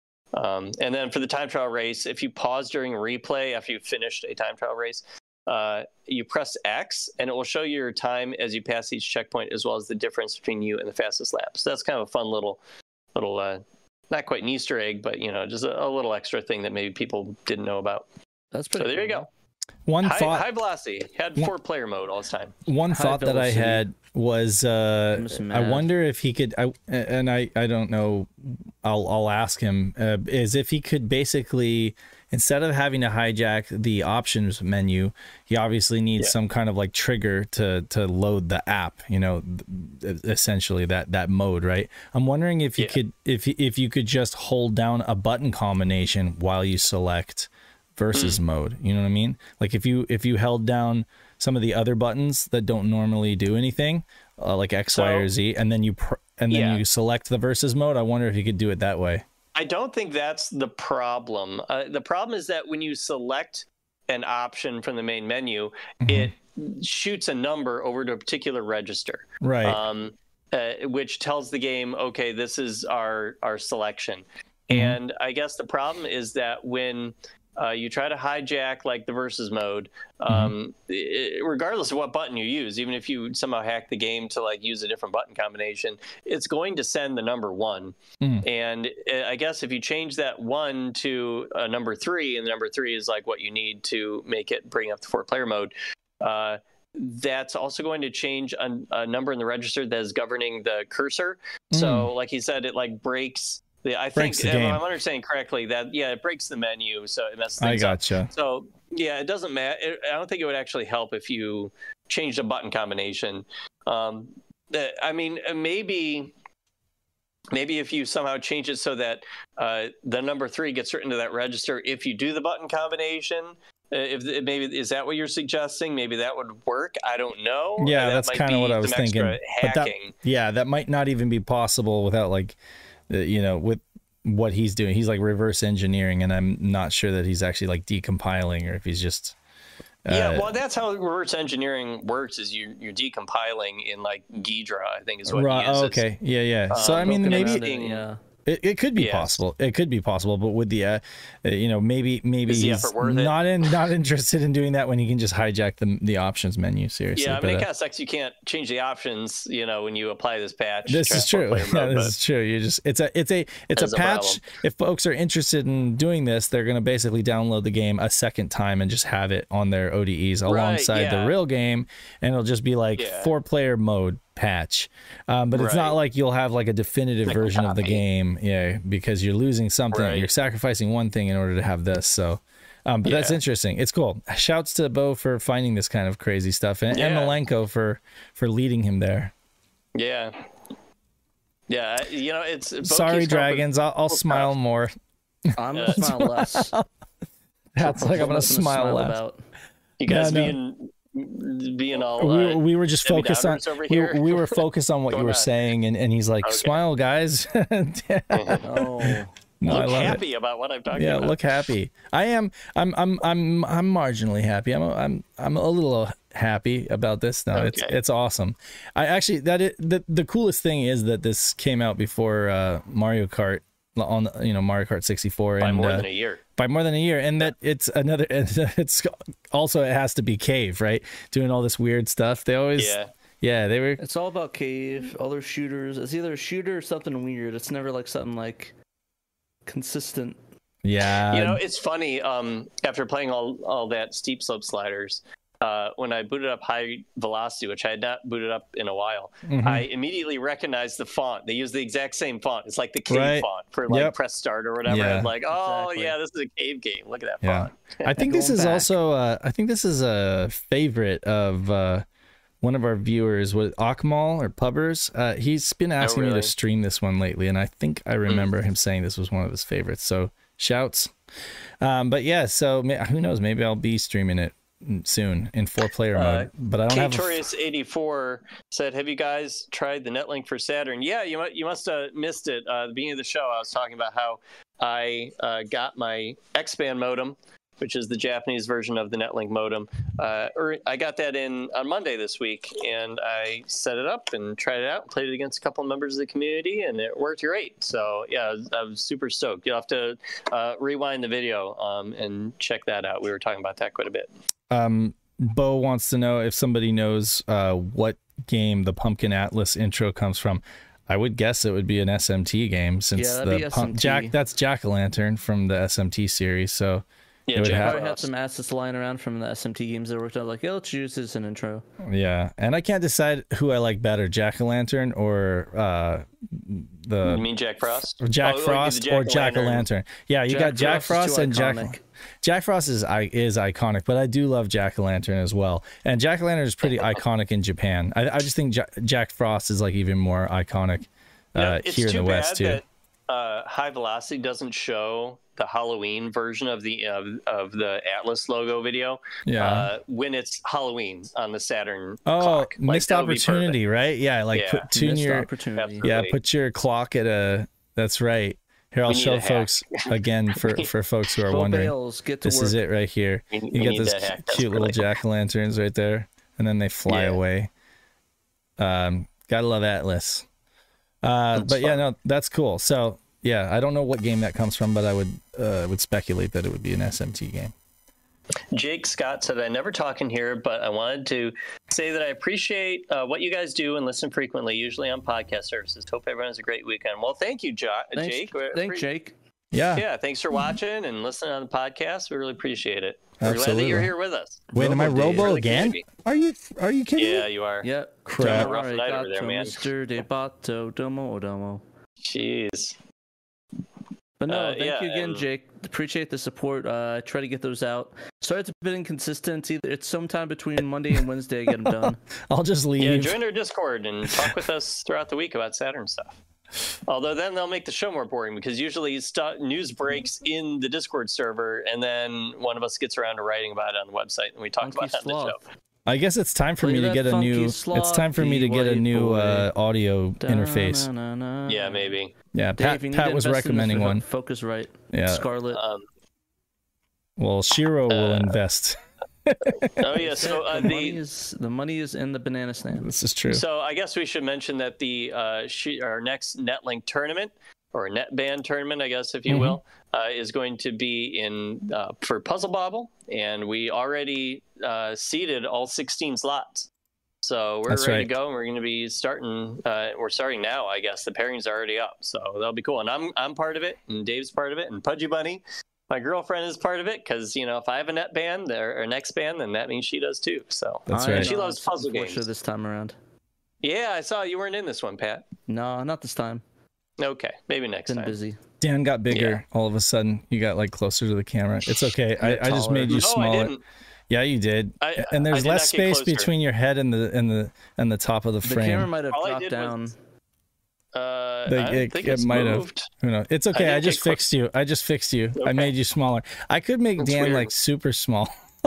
Um, and then for the time trial race, if you pause during replay after you've finished a time trial race, uh, you press X and it will show you your time as you pass each checkpoint, as well as the difference between you and the fastest lap. So that's kind of a fun little little. Uh, Not quite an Easter egg, but, you know, just a, a little extra thing that maybe people didn't know about. That's pretty So there cool. you go. One high, thought. High Velocity had one, four-player mode all the time. One high thought velocity. that I had was, uh, I wonder if he could, I, and I, I don't know, I'll, I'll ask him, uh, is if he could basically, instead of having to hijack the options menu, he obviously needs yeah. some kind of like trigger to to load the app, you know, essentially that that mode, right? I'm wondering if you yeah. could if if you could just hold down a button combination while you select versus mm. mode, you know what I mean? Like if you if you held down some of the other buttons that don't normally do anything, uh, like X, so, Y, or Z, and then you pr- and then yeah. you select the versus mode, I wonder if you could do it that way. I don't think that's the problem. Uh, the problem is that when you select an option from the main menu, mm-hmm. it shoots a number over to a particular register, right? Um, uh, which tells the game, okay, this is our our selection. Mm-hmm. And I guess the problem is that when uh, you try to hijack like the versus mode, um, mm-hmm. it, regardless of what button you use, even if you somehow hack the game to like use a different button combination, it's going to send the number one. Mm. And I guess if you change that one to a number three, and the number three is like what you need to make it bring up the four player mode, uh, that's also going to change a, a number in the register that is governing the cursor. Mm. So like he said, it like breaks the, I think if I'm understanding correctly that, yeah, it breaks the menu. So it messes things I gotcha. up. So yeah, it doesn't matter. I don't think it would actually help if you changed a button combination. Um, I mean, maybe, maybe if you somehow change it so that uh, the number three gets written to that register, if you do the button combination, if maybe is that what you're suggesting? Maybe that would work. I don't know. Yeah, that that's kind of what I was thinking. But that, yeah, that might not even be possible without like, uh, you know, with what he's doing. He's like reverse engineering, and I'm not sure that he's actually like decompiling, or if he's just. Uh, yeah, well, that's how reverse engineering works. Is you you're decompiling in like Ghidra, I think is what right, he uses. Oh, okay, yeah, yeah. Um, so I mean, maybe. It, yeah. It, it could be yes. possible. It could be possible, but with the, uh, uh, you know, maybe maybe he's not in not interested in doing that when he can just hijack the the options menu. Seriously, yeah, I but, mean, uh, it kind of sucks. You can't change the options, you know, when you apply this patch. This is true. Yeah, mode, this is true. You just it's a it's a it's a patch. A if folks are interested in doing this, they're going to basically download the game a second time and just have it on their O D Es alongside right, yeah. the real game, and it'll just be like yeah. four player mode. patch, um, but it's not Right. like you'll have like a definitive Like a version of the copy. game, yeah, because you're losing something, Right. you're sacrificing one thing in order to have this. So, um, but that's Yeah. interesting. It's cool. Shouts to Bo for finding this kind of crazy stuff, and, and Yeah. Malenko for for leading him there. Yeah. Yeah, I- you know, it's Bo Sorry, keeps coming up with dragons. I'll, I'll cool smile stuff. more. I'm Yeah. gonna smile less. That's like I'm gonna Nothing to smile less. about. You guys No, no. being being all we, uh, were- we were just Debbie focused on Downers over we, here. we were focused on what you Going were on. saying, and, and he's like, Okay. smile, guys. Oh, No, I look love it. happy about what I'm talking Yeah, about. look happy. I am. I'm. I'm. I'm. I'm marginally happy. I'm. A, I'm. I'm a little happy about this. No, it's. Okay. It's awesome. I actually that it, the the coolest thing is that this came out before uh, Mario Kart on the- you know Mario Kart sixty-four by and more uh, than a year. by more than a year, and that it's another. It's also it has to be Cave, right? Doing all this weird stuff. They always. Yeah. Yeah, they were. it's all about cave. Other shooters. It's either a shooter or something weird. It's never like something like consistent. Yeah. You know, it's funny. Um, after playing all all that steep slope sliders, uh, when I booted up High Velocity, which I had not booted up in a while, Mhm. I immediately recognized the font. They use the exact same font. It's like the Cave Right. font for like Yep. press start or whatever. Yeah. I'm like, oh Exactly. yeah, this is a Cave game. Look at that Yeah. font. I think this Going is back. also. Uh, I think this is a favorite of uh, one of our viewers, with Akmal or Pubbers. Uh, he's been asking me really? to stream this one lately, and I think I remember him saying this was one of his favorites. So shouts. Um, but yeah, so ma- who knows? Maybe I'll be streaming it soon in four player Uh, mode. But I don't have. A f- K-Torius eighty-four said, "Have you guys tried the Netlink for Saturn?" Yeah, you mu- you must have missed it. Uh, at the beginning of the show, I was talking about how I uh, got my X-band modem, which is the Japanese version of the Netlink modem. Uh, or I got that in on Monday this week, and I set it up and tried it out, played it against a couple of members of the community, and it worked great. So yeah, I was, I was super stoked. You'll have to uh, rewind the video um, and check that out. We were talking about that quite a bit. Um, Bo wants to know if somebody knows uh, what game the Pumpkin Atlas intro comes from. I would guess it would be an S M T game, since Yeah, that'd the be pump, S M T. Jack that's Jack o' Lantern from the S M T series. So Yeah, It would Jack have- Probably had Frost. some assets lying around from the S M T games that worked out. Like, yeah, let's use this as an intro. yeah, and I can't decide who I like better, Jack o' Lantern or uh, the You mean Jack Frost? Jack Oh, like Frost the or Jack o' Lantern. Yeah, you got Jack Frost is too and Jack. iconic. Jack Frost is I is iconic, but I do love Jack o' Lantern as well. And Jack o' Lantern is pretty iconic in Japan. I, I just think Ja- Jack Frost is like even more iconic uh, Yeah, it's here in too the West bad too. that uh, High Velocity doesn't show the Halloween version of the of, of the Atlas logo video. Yeah. Uh, when it's Halloween on the Saturn. Oh, clock. Like, missed that would be opportunity, right? Yeah, like Yeah. put tune Missed your opportunity. Absolutely. yeah, put your clock at a. That's right. Here, I'll We need show a hack. folks again for for folks who are Bo wondering. Bales, get to This work. is it right here. We- You we get need this that hack cute little desperately. jack o' lanterns right there, and then they fly Yeah. away. Um, gotta love Atlas. Uh, That's but yeah, fun. no, that's cool. So yeah, I don't know what game that comes from, but I would uh, would speculate that it would be an S M T game. Jake Scott said, I never talk in here, but I wanted to say that I appreciate uh, what you guys do and listen frequently, usually on podcast services. Hope everyone has a great weekend. Well, thank you, jo- Thanks, Jake. We're- Thanks, Jake. Yeah. Yeah, thanks for watching and listening on the podcast. We really appreciate it. We're glad that Absolutely. you're here with us. Wait, am I Robo Robo Days. again? Are you are you kidding Yeah, me? you are. Yep. Crap. Rough night over there, man. Mister Debato Domo Domo. Jeez. But no, Uh, thank yeah, you again, and- Jake. Appreciate the support. Uh, I try to get those out. Sorry it's a bit inconsistent. It's either it's sometime between Monday and Wednesday I get them done. I'll just leave. Yeah, join our Discord and talk with us throughout the week about Saturn stuff. Although then they'll make the show more boring because usually stu- news breaks in the Discord server, and then one of us gets around to writing about it on the website, and we talk Funky about it on the sloth. show. I guess it's time for Look me at to that get a funky new. It's time for me to get a slothy new boy. uh, audio interface. Da-na-na-na. Yeah, maybe. Yeah, Dave, Pat, you need Pat to was invest in this recommending for one. Focus right. Yeah. Scarlet. Um, Well, Shiro will Uh, invest. oh yeah, so uh, the, money the is, the money is in the banana stand. This is true. so I guess we should mention that the uh, she, our next NetLink tournament or NetBand tournament, I guess if you Mhm. will, uh, is going to be in uh, for Puzzle Bobble, and we already uh, seeded all sixteen slots. So we're That's ready right. to go, and we're going to be starting. Uh, we're starting now, I guess. The pairings are already up, so that'll be cool. And I'm I'm part of it, and Dave's part of it, and Pudgy Bunny, my girlfriend, is part of it. Because you know, if I have a net band or, or next band, then that means she does too. So That's I right. She know, loves it's puzzle unfortunate games. this time around. Yeah, I saw you weren't in this one, Pat. No, not this time. Okay, maybe next Been time. busy. Dan got bigger Yeah. all of a sudden. You got like closer to the camera. It's okay. I, I just made you No, smaller. I didn't. Yeah, you did. I- and I there's did less not get space closer. between your head and the and the and the top of the The frame. camera might have All I dropped did down. was- Uh, The- I it- think it it's might have. moved. Who knows? It's I okay. I, didn't just get clo- fixed you. I just fixed you. I Okay. made you smaller. I could make That's Dan weird. like super small.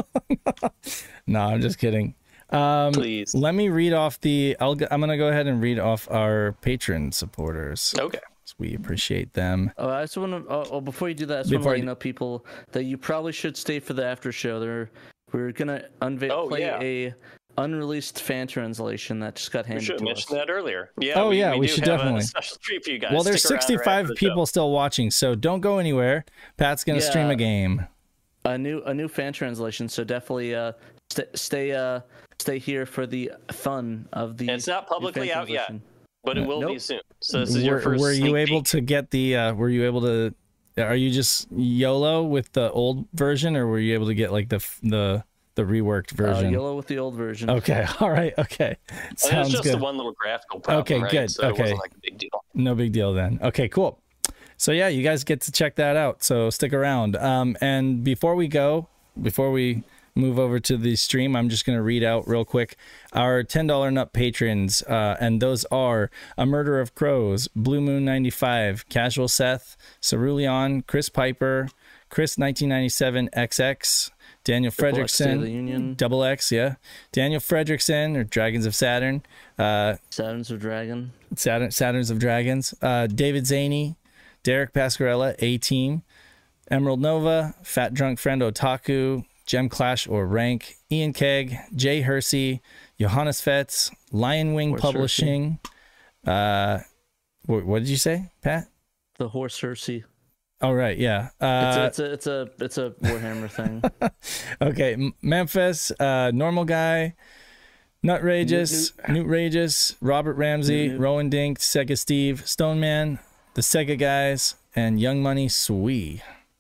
No, I'm just kidding. Um, Please. Let me read off the. I'll, go- I'm gonna go ahead and read off our patron supporters. Okay. We appreciate them. Oh, I just want to. Oh, oh, before you do that, I just want to Before let I you d- know, people, that you probably should stay for the after show. There, we're gonna unveil Oh, play yeah. a unreleased fan translation that just got We handed should have to us. mentioned that earlier. Yeah. Oh, we, yeah, we, we do should have definitely. a special treat for you guys. Well, there's Stick around right sixty-five after the show. people still watching, so don't go anywhere. Pat's gonna Yeah. stream a game. A new a new fan translation. So definitely uh st- stay uh stay here for the fun of the. And it's not new publicly fan out yet. translation. But it will be Nope. soon. So this is your Were, first. were you sneak able peek. to get the? Uh, were you able to? Are you just YOLO with the old version, or were you able to get like the f- the the reworked Uh, version? yellow with the old version. Okay, all right, okay, I mean, sounds it's just good. the one little graphical problem. Okay, right? good, So it okay. wasn't like a big deal. No big deal then. Okay, cool. So yeah, you guys get to check that out. So stick around. Um, and before we go, before we move over to the stream, I'm just going to read out real quick our ten dollars and up patrons. Uh, and those are A Murder of Crows, Blue Moon ninety-five, Casual Seth, Cerulean, Chris Piper, Chris nineteen ninety-seven X X, Daniel Triple X State of the Fredrickson, Union. Double X, yeah. Daniel Fredrickson, or Dragons of Saturn, uh, Saturns of Dragon. Saturn, Saturns of Dragons, uh, David Zaney, Derek Pascarella, A-Team, Emerald Nova, Fat Drunk Friend Otaku, Gem Clash or Rank, Ian Keg, Jay Hersey, Johannes Fetz, Lion Wing Horse Publishing. Uh, what, what did you say, Pat? The Horse Hersey. Oh, right, yeah. It's, Uh, a, it's a it's a it's a Warhammer thing. okay, M- Memphis, uh, Normal Guy, Nutrageous, Newtrageous, Robert Ramsey, Newt, Newt. Rowan Dink, Sega Steve, Stoneman, the Sega Guys, and Young Money Swee.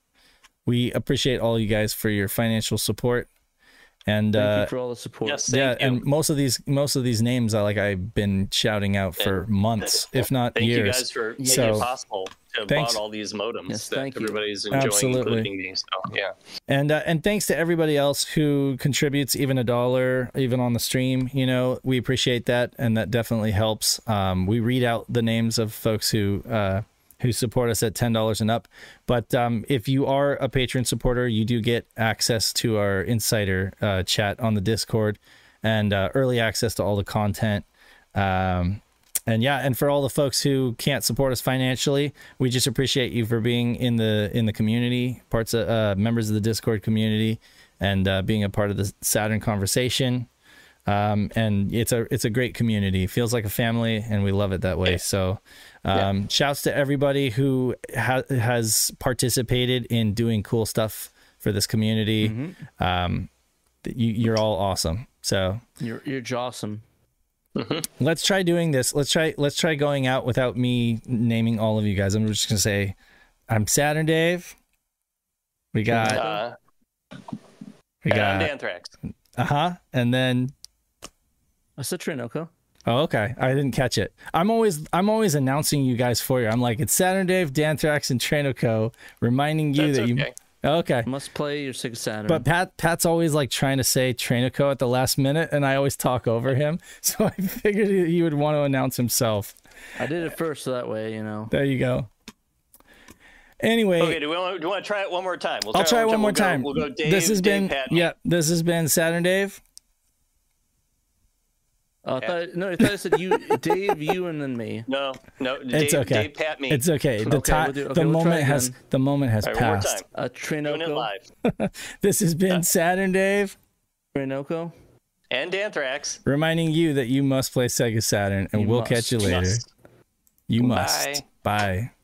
We appreciate all you guys for your financial support, and Thank uh, you for all the support. Yes, yeah, thank you. and most of these most of these names, I like I've been shouting out for months, if not Thank you years. guys for making So, it possible to have thanks. bought all these modems Yes, that thank you. everybody's enjoying, Absolutely. including these. So, yeah. And uh, and thanks to everybody else who contributes even a dollar, even on the stream. You know, we appreciate that, and that definitely helps. Um, we read out the names of folks who uh, who support us at ten dollars and up. But um, if you are a patron supporter, you do get access to our insider uh, chat on the Discord and uh, early access to all the content. Um, and yeah, and for all the folks who can't support us financially, we just appreciate you for being in the in the community, parts of uh, members of the Discord community, and uh, being a part of the Saturn conversation. Um, and it's a it's a great community. It feels like a family, and we love it that way. So, um, shouts to everybody who ha- has participated in doing cool stuff for this community. Mm-hmm. Um, you, you're all awesome. So You're you're jawsome. let's try doing this. Let's try let's try going out without me naming all of you guys. I'm just gonna say, I'm Saturn Dave. We got Uh, we and I'm got Anthrax. uh huh, and then. I said Trinoko. Oh, okay. I didn't catch it. I'm always I'm always announcing you guys for you. I'm like, it's Saturn Dave, Danthrax, and Trainoco, reminding you That's that you. okay. Okay. You must play your Sega Saturn. But Pat Pat's always like trying to say Trainoco at the last minute, and I always talk over him. So I figured he would want to announce himself. I did it first, so that way, you know. There you go. Anyway, Okay, do we want, do we want to try it one more time? We'll I'll try it one more We'll go- time. We'll go, Dave, this has Dave, been Pat, me. yeah. This has been Saturn Dave. Uh, I thought, no, I thought I said you, Dave, you, and then me. No, no. It's Dave, okay. Dave, Pat, me. It's okay. The Okay, time, we'll do- okay, the we'll try moment has again. the moment has All right, one more passed. time. Uh, Doing it Trinoko. live. This has been Saturn Dave, Trinoko. And Anthrax. reminding you that you must play Sega Saturn, and You we'll must. catch you later. Must. You Bye. must. Bye.